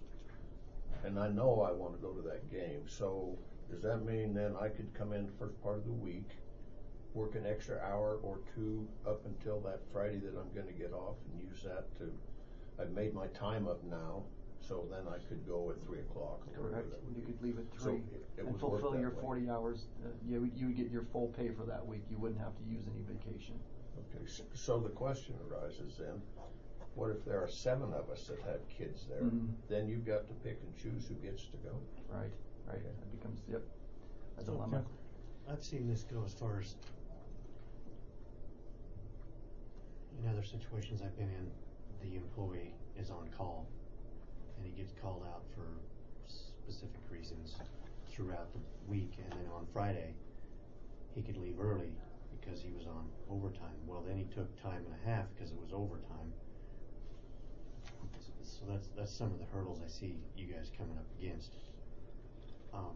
and I know I want to go to that game, so does that mean then I could come in the first part of the week, work an extra hour or two up until that Friday that I'm going to get off, and use that to, I've made my time up now, so then I could go at three o'clock. Or Correct. whatever. You could leave at So three it- it and would work fulfill that your way. forty hours. Uh, you, would- you would get your full pay for that week. You wouldn't have to use any vacation. Okay, s- so the question arises then, what if there are seven of us that have kids there? Mhm. Then you've got to pick and choose who gets to go. Right, right. That becomes, yep, a dilemma. I've seen this go as far as, in other situations I've been in, the employee is on call and he gets called out for specific reasons throughout the week, and then on Friday he could leave early because he was on overtime. Well, then he took time and a half because it was overtime. So, so that's that's some of the hurdles I see you guys coming up against. Um,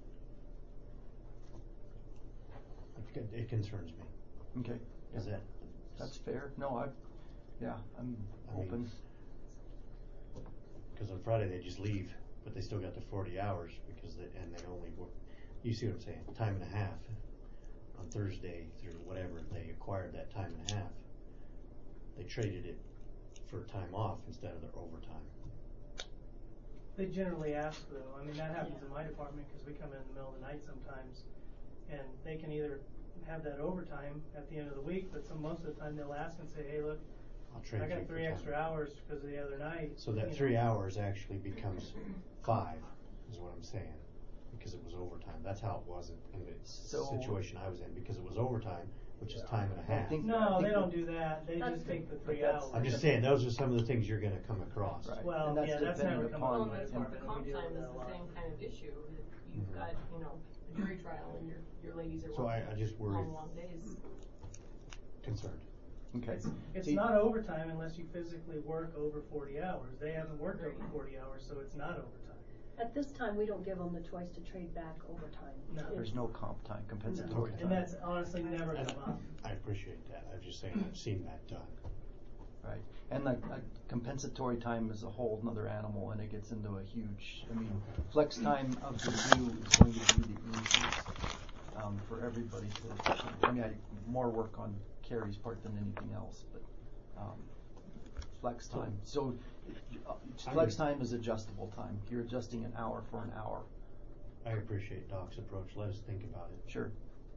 it, it concerns me. Okay. Is that That's fair. No, I, yeah, I'm I mean, open. Because on Friday they just leave, but they still got the forty hours because they, and they only work, you see what I'm saying, time and a half. On Thursday through whatever, they acquired that time and a half. They traded it for time off instead of their overtime. They generally ask though, I mean, that happens in my department, cause we come in the middle of the night sometimes, and they can either have that overtime at the end of the week, but some, most of the time they'll ask and say, hey, look, I'll trade I you got for three time." extra hours because of the other night. So you that know. three hours actually becomes five, is what I'm saying, because it was overtime. That's how it was in in the So- situation I was in, because it was overtime, which is time and a I half. think- No, they think don't that- do that, they That's- just take the but three that's- hours. I'm just saying, those are some of the things you're gonna come across. Right. Well, And that's yeah, that's never dependent come upon up in the- my Well, department, the we comp deal time with is that a the lot. same kind of issue. You've Mhm. got, you know, a jury trial and your, your ladies are So I- working I just worry- long, long days. Concerned. Okay. It's See- not overtime unless you physically work over forty hours. They haven't worked over forty hours, so it's not overtime. At this time, we don't give them the choice to trade back overtime. No. There's no comp time, compensatory No. time. And that's honestly never And come up. I appreciate that. I'm just saying, I've seen that done. Right, and like, uh, compensatory time is a whole nother animal, and it gets into a huge, I mean, flex time of the two is going to be the easiest, um, for everybody to, I mean, I, more work on Carrie's part than anything else, but, um, flex time, so, uh, flex time is adjustable time, you're adjusting an hour for an hour. I appreciate Doc's approach. Let us think about it. Sure.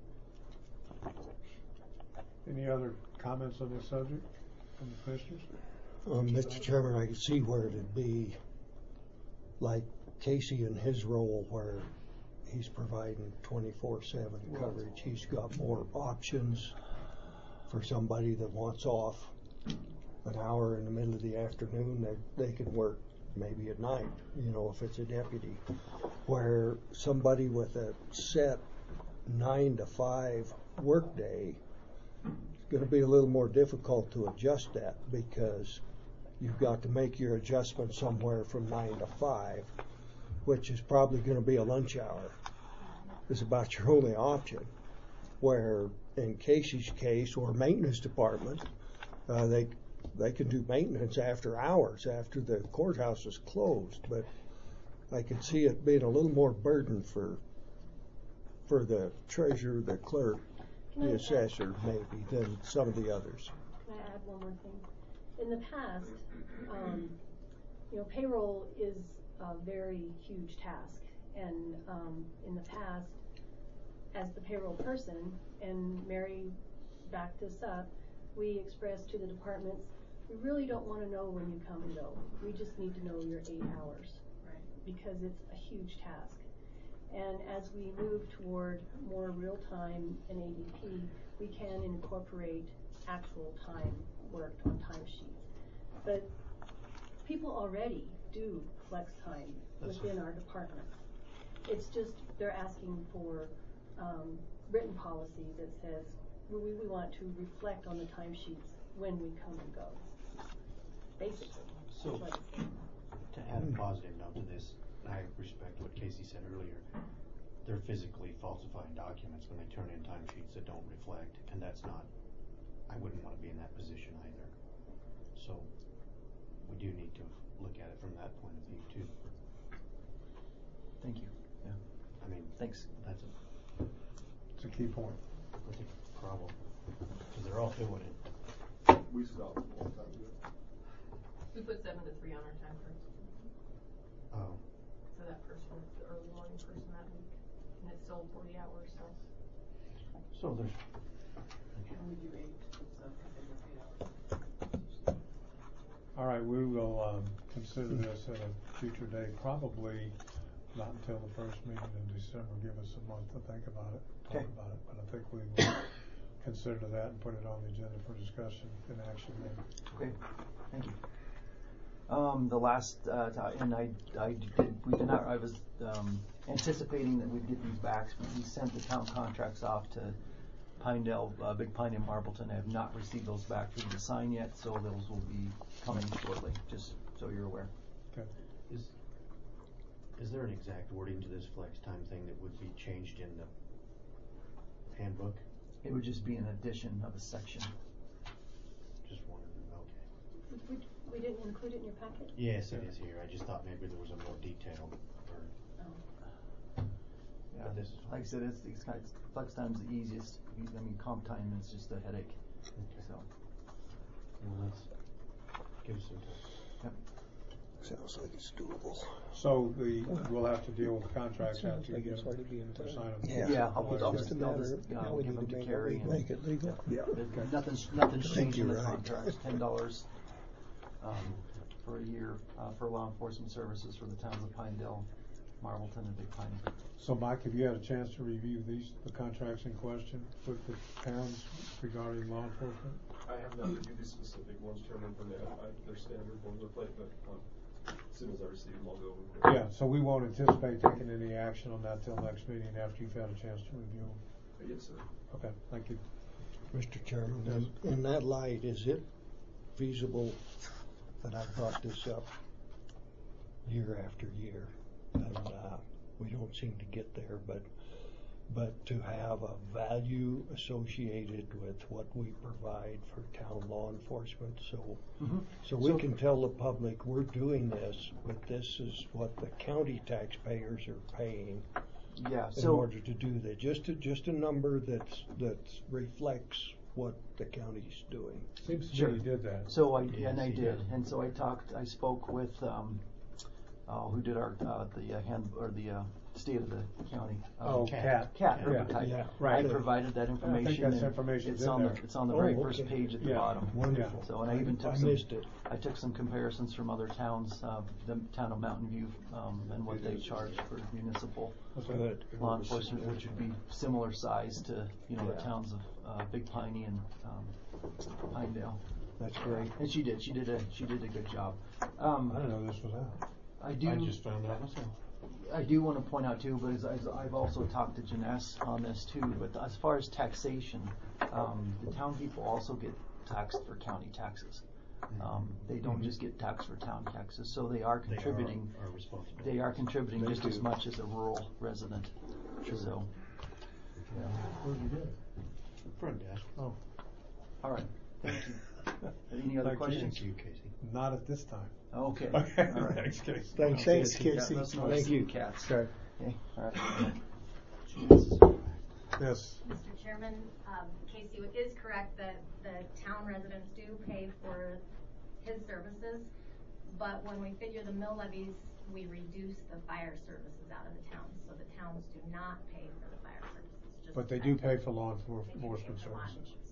Any other comments on this subject from the commissioners? Um, Mister Chairman, I can see where it'd be like Casey in his role where he's providing twenty-four seven coverage. He's got more options for somebody that wants off an hour in the middle of the afternoon. They, they can work maybe at night, you know, if it's a deputy. Where somebody with a set nine to five workday, it's going to be a little more difficult to adjust that because you've got to make your adjustment somewhere from nine to five, which is probably going to be a lunch hour. Is about your only option. Where in Casey's case or maintenance department, uh, they they can do maintenance after hours, after the courthouse is closed. But I can see it being a little more burden for for the treasurer, the clerk, Can I the add- assessor, maybe, than some of the others. Can I add one more thing? In the past, um, you know, payroll is a very huge task. And, um, in the past, as the payroll person, and Mary backed us up, we expressed to the departments, we really don't wanna know when you come and go. We just need to know your eight hours. Right. Because it's a huge task. And as we move toward more real-time and A D P, we can incorporate actual time worked on timesheets. But people already do flex time That's within our departments. It's just, they're asking for, um, written policy that says, we, we want to reflect on the timesheets when we come and go. Basically, that's So- what it's saying. To add a positive note to this, I respect what Casey said earlier. They're physically falsifying documents when they turn in timesheets that don't reflect, and that's not, I wouldn't want to be in that position either. So we do need to look at it from that point of view too. Thank you, yeah. I mean, Thanks. that's a, It's a key point. that's a problem, because they're all doing it. We stopped a long time ago. We put seven to three on our time cards Oh, for that person, the early morning person that week, and it's still forty hours, so. so there's, And we do eight, so they work eight hours. All right, we will um, consider this at a future date, probably not until the first meeting in December. Give us a month to think about it, talk Okay. about it. But I think we will consider that and put it on the agenda for discussion and action then. Okay, thank you. Um, the last, uh, ti- and I, I did, we did not, I was, um, anticipating that we'd get these back. We sent the town contracts off to Pinedale, uh, Big Pine and Marbleton. I have not received those back for you to sign yet, so those will be coming shortly, just so you're aware. Okay. is, is there an exact wording to this flex time thing that would be changed in the handbook? It would just be an addition of a section. Just wanted to know. Okay. We, we didn't include it in your packet? Yes, it is here. I just thought maybe there was a more detailed or Oh. Yeah, But this is like I said, it's, it's kind of, flex time's the easiest. I mean, comp time is just a headache. Okay. So, Well, let's give us some time. yep. Sounds like it's doable. So the, we'll have to deal with contracts Sounds after like you it's get hard to be in them, time. sign them. Yeah. Yeah, I'll put, I'll Okay. just, Just a I'll matter just, of uh, how we give need them to to make it Carrie. legal. and- Make it legal. Yeah. But Nothing's, nothing's I think changed in the you're right. contract, ten dollars, um, for a year, uh, for law enforcement services for the towns of Pinedale, Marlton, and Big Piney. So Mike, have you had a chance to review these, the contracts in question with the towns regarding law enforcement? I have not reviewed these specific ones, Chairman, but I, I, they're standard boilerplate, but, um, as soon as I receive them, I'll go over them. Yeah, so we won't anticipate taking any action on that till next meeting after you've had a chance to review them. Yes, sir. Okay, thank you. Mister Chairman, in, in that light, is it feasible that I brought this up year after year? And, uh, we don't seem to get there, but, but to have a value associated with what we provide for town law enforcement, so, Mhm. so we So- can tell the public, we're doing this, but this is what the county taxpayers are paying. Yeah, In so- order to do that, just a, just a number that's, that's reflects what the county's doing. Seems to Sure. me you did that. So I, Yes, and I he did, did. and so I talked, I spoke with, um, uh, who did our, uh, the uh, hand, or the, uh, state of the county. um, Oh, Cat. Cat, Yeah. Herb Yeah, I right. provided that I think information. that's and information's it's in on the, there. it's on the Oh, very first okay. page at the Yeah. bottom. Wonderful. So, and I even took I some, missed it. I took some comparisons from other towns, uh, the town of Mountain View, um, and what they charge for municipal Good. law enforcement, which would be similar size to, you know, the Yeah. towns of, uh, Big Piney and, um, Pinedale. That's great. And she did, she did a, she did a good job. Um, I didn't know this was out. I do. I just found out myself. I do want to point out too, but as, as I've also talked to Janess on this too, but as far as taxation, um, the town people also get taxed for county taxes. Um, they don't just get taxed for town taxes, so they are They are contributing. our responsibility. They are contributing They just as do. much as a rural resident. So, yeah. What did you do? Front desk. Oh. All right. Thank you. Any other Thank you. questions? Thank you, Casey. Not at this time. Okay. Okay, All right. thanks, Casey. Thanks, Thanks, Casey. Casey. Yeah, let's know Thank the you. cats. Okay. Okay. All right. Yes. Mister Chairman, um, Casey is correct that the town residents do pay for his services, but when we figure the mill levies, we reduce the fire services out of the town, so the towns do not pay for the fire services. Just But they the do rent. pay for law They do pay enforcement for law services. enforcement.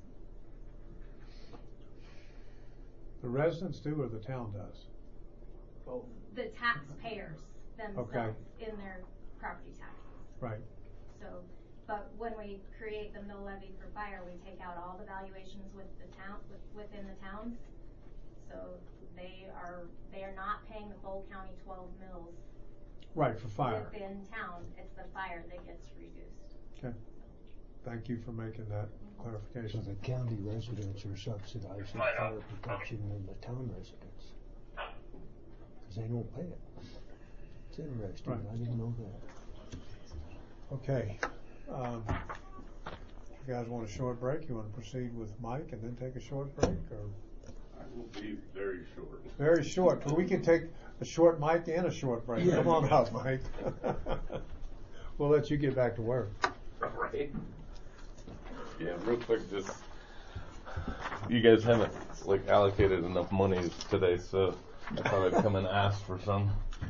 The residents do or the town does? The taxpayers themselves in their property taxes. Right. So, but when we create the mill levy for fire, we take out all the valuations with the town, with, within the towns. So they are, they are not paying the full county twelve mills. Right, for fire. Within town, it's the fire that gets reduced. Okay. Thank you for making that So clarification. the county residents are subsidizing fire protection than the town residents. Cause they don't pay it. It's interesting, Right. I didn't know that. Okay. Um, you guys want a short break? You want to proceed with Mike and then take a short break, or? I will be very short. Very short. Well, we can take a short Mike and a short break. Come on out, Mike. We'll let you get back to work. Right. Yeah, real quick, just you guys haven't like allocated enough money today, so I thought I'd come and ask for some.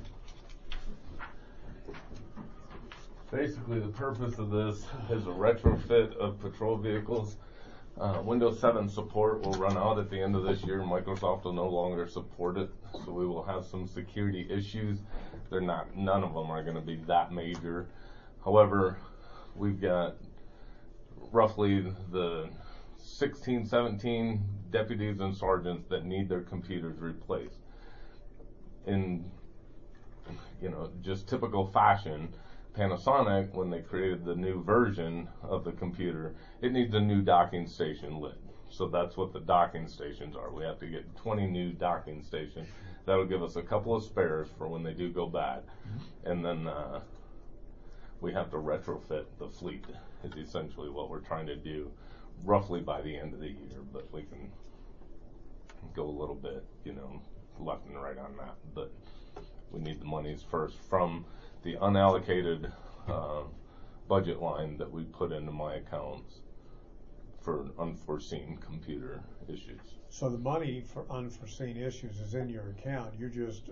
Basically, the purpose of this is a retrofit of patrol vehicles. Uh, Windows seven support will run out at the end of this year. Microsoft will no longer support it, so we will have some security issues. They're not, none of them are going to be that major. However, we've got roughly the sixteen, seventeen deputies and sergeants that need their computers replaced. In, you know, just typical fashion, Panasonic, when they created the new version of the computer, it needs a new docking station lit. So that's what the docking stations are. We have to get twenty new docking stations. That'll give us a couple of spares for when they do go bad. And then uh, we have to retrofit the fleet is essentially what we're trying to do roughly by the end of the year. But we can go a little bit, you know, left and right on that. But we need the monies first from the unallocated uh, budget line that we put into my accounts for unforeseen computer issues. So the money for unforeseen issues is in your account. You're just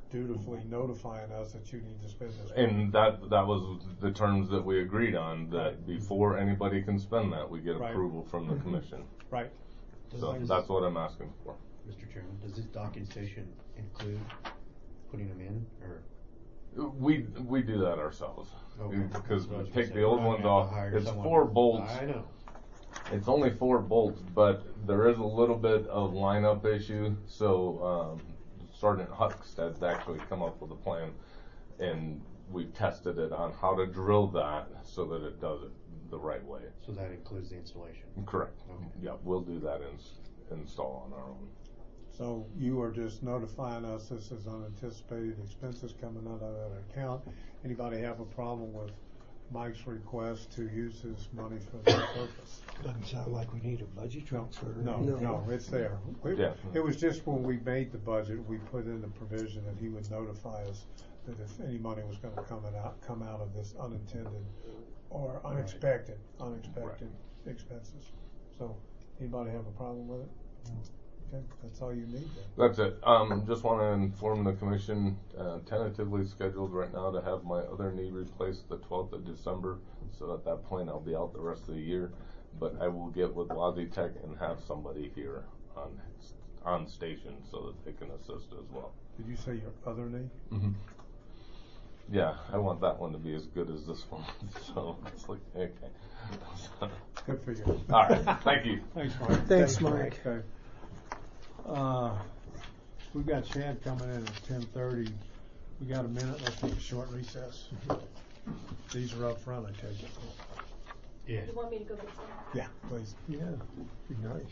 dutifully notifying us that you need to spend this. And that, that was the terms that we agreed on, that Right. before anybody can spend that, we get Right. approval from the commission. Right. So Does- that's what I'm asking for. Mister Chairman, does this docking station include putting them in, or? We, we do that ourselves. Okay. Because That's what I we was take gonna the say. old We're not ones gonna have off, to hire it's someone four to- bolts. I know. It's only four bolts, but there is a little bit of lineup issue, so, um, Sergeant Huckstead's actually come up with a plan, and we've tested it on how to drill that so that it does it the right way. So that includes the installation? Correct. Okay. Yeah, we'll do that ins- install on our own. So you are just notifying us this is unanticipated expenses coming out of that account. Anybody have a problem with Mike's request to use his money for that purpose? Doesn't sound like we need a budget transfer. No, no, it's there. We- Yeah. It was just when we made the budget, we put in the provision that he would notify us that if any money was gonna come out, come out of this unintended or unexpected, unexpected expenses. So, anybody have a problem with it? Okay, that's all you need then. That's it. Um, just want to inform the commission, uh, tentatively scheduled right now to have my other knee replaced the twelfth of December. So at that point, I'll be out the rest of the year. But I will get with Logitech and have somebody here on on station so that they can assist as well. Did you say your other knee? Mm-hmm. Yeah, I want that one to be as good as this one. So it's like, okay. Good for you. All right, thank you. Thanks, Mike. Thanks, Mike. Okay. Uh, we've got Chad coming in at ten thirty. We got a minute. Let's take a short recess. These are up front, I take it. Yeah. You want me to go get some? Yeah, please. Yeah, be nice.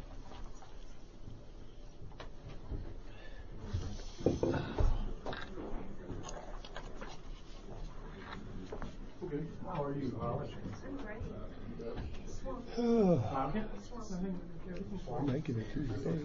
Okay. How are you, Holly? I'm making it through the day.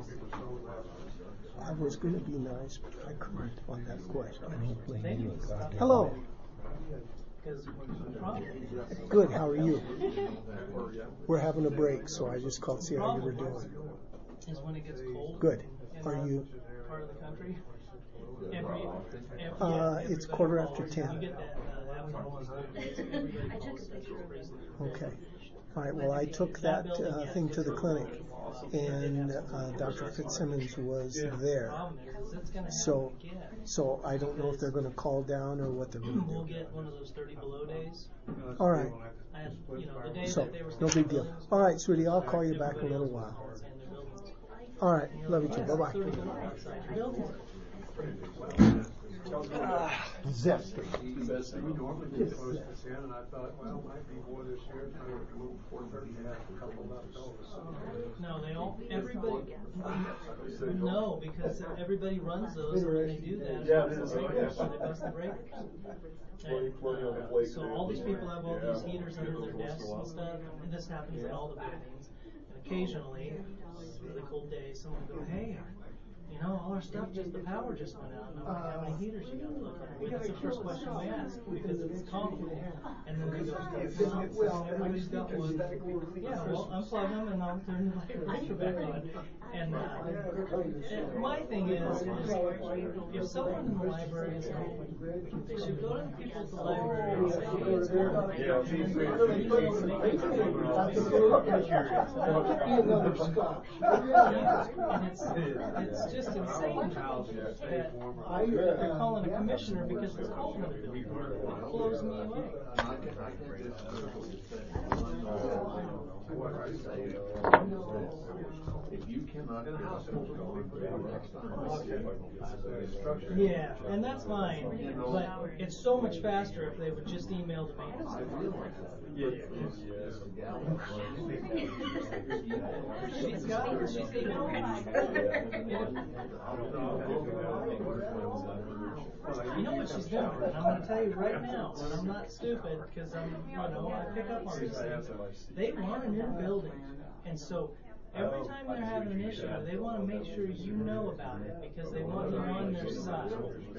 I was gonna be nice, but I couldn't on that question. I don't blame you a goddamn Hello. bit. Good, how are you? We're having a break, so I just called to see how you were doing. Is when it gets cold. Good. in Are our you? Part of the country. Every, every, Uh, yeah, it's everybody quarter calls, after and ten. You get that, uh, half hour on Sundays, everybody calls, it's crazy. Okay. All right, well, I took that uh, thing to the clinic, and uh, Doctor Fitzsimmons was there. So, so I don't know if they're gonna call down or what they're gonna We'll do. get one of those thirty below days. All right. I had, you know, the day So, that they were. no big deal. All right, sweetie, I'll call you back in a little while. All right, love you too, bye-bye. Zesty. We normally get close to ten, and I thought, well, might be more this year, trying to move four thirty, have a couple left over, so. No, they all, everybody, no, because everybody runs those, and when they do that, Yeah, it it busts is. the breakers, so they bust the breakers. And, uh, so all these people have all these heaters under their desks and stuff, and this happens in all the buildings. And occasionally, it's a really cold day, someone will go, hey, you know, all our stuff just, the power just went out, and I'm like, how many heaters you got plugged in? That's the first question we ask, because it's common. And then they go, well, everybody's got one. Yeah, well, unplug them and I'll turn the light back on. And, uh, and my thing is, is if someone in the library is home, they should go to the people at the library and say, hey, it's cold. And it's, it's just insane that they're calling a commissioner because it's cold in the building. It blows me away. If you cannot get a smoke going next time. Yeah, and that's fine, but it's so much faster if they would just email the maintenance department. She's got it, she's emailed You know what she's doing, and I'm gonna tell you right now, and I'm not stupid, because I'm, you know, I pick up on these things. They want a new building, and so every time they're having an issue, they wanna make sure you know about it, because they want you on their side.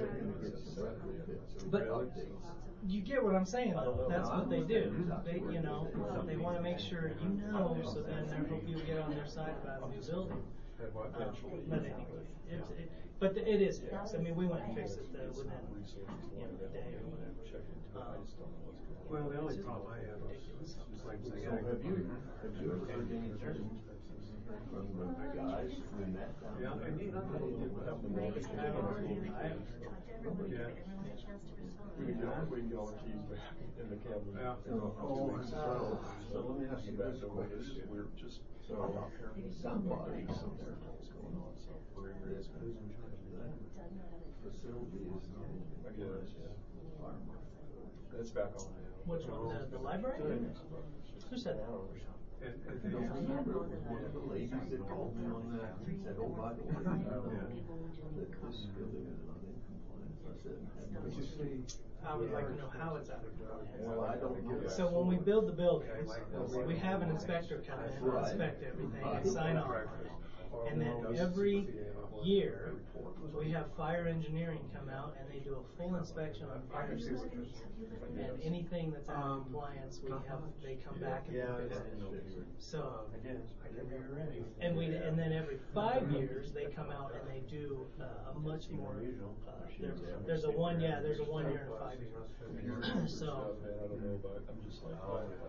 But you get what I'm saying, though. That's what they do. They, you know, they want to make sure you know, so then they're hoping you get on their side about a new building. eventually. But anyway, it's, it, but the- it is fixed. I mean, we went and fixed it uh, within, you know, a day or whatever. Um, Well, the only problem I have is, is like, I gotta go. Have you, have you ever heard any from the guys doing that? Yeah, I need, I did have the mortgage. Yeah. We can get, we can get all the keys back in the cabin. Yeah. Oh, so, so let me ask you this question. We're just, So, somebody, somewhere what's going on, so we're in risk. Who's in charge of that? Facility is, I guess, yeah. it's back on now. Which one, the, the library? Who said that? And, and I don't remember, it was one of the ladies that called me on that, and said, oh, by the way, you know, that this building is not in compliance. I said, what did you say? I would like to know how it's out of compliance. Well, I don't get it. So when we build the buildings, we have an inspector come in and inspect everything and sign off on it. And then every year, we have fire engineering come out and they do a full inspection on fire systems. And anything that's out of compliance, we have, they come back and fix it. So, and we, and then every five years, they come out and they do uh, a much more, uh, there's, there's a one, yeah, there's a one year and a five year. So. I don't know, but I'm just like,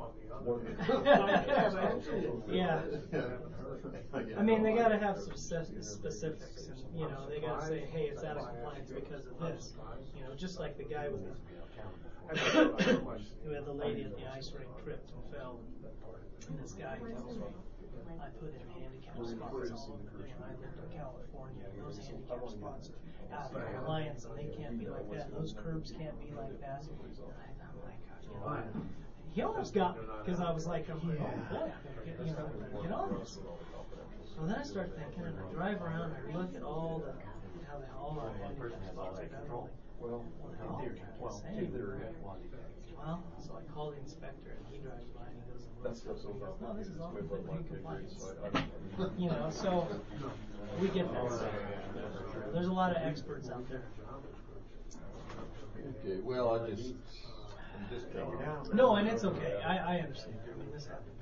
Yeah. I mean, they gotta have some se- specifics, and, you know, they gotta say, hey, it's out of compliance because of this. You know, just like the guy with the, who had the lady at the ice rink tripped and fell, and this guy tells me, I put in handicap spots all over there, and I lived in California, and those handicap spots are out of compliance, and they can't be like that, and those curbs can't be like that. And I, I'm like, you know, I, he almost got me, because I was like, oh, boy, get, you know, get on this. So then I start thinking, and I drive around, and I look at all the, how they all are handicap spots are done. well, Well, well, well, so I call the inspector and he drives by and he goes and looks. That's so He goes, no, this is all with completely in my compliance. so I, I, You know, so we get that stuff. There's a lot of experts out there. Okay, well, I just, I'm just telling you. No, and it's okay. I, I understand. I mean, this happens.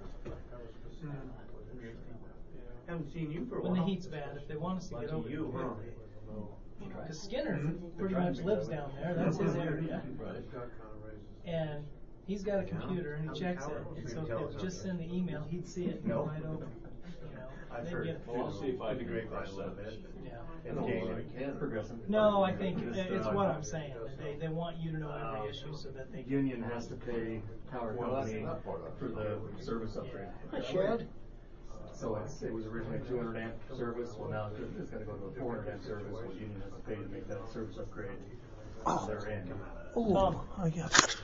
Haven't seen you for a When while. the heat's bad, if they want us to get Lucky over you, the huh? pit, you know, because Skinner pretty much lives down there. That's his area. And he's got a computer and he checks it. And so if they just send the email, he'd see it and go right over. You know, I've they'd heard. get it. Well, I'll see if I can grapevine a little bit. Yeah. And progressing. No, I think it's what I'm saying. They they want you to know every issue so that they can. Union has to pay power Well, that's company not part of it. for the service upgrade. Shed? So it's, it was originally two hundred amp service, well now it's, it's gonna go to a four hundred amp service, what Union has to pay to make that service upgrade on their end. Oh, I got it.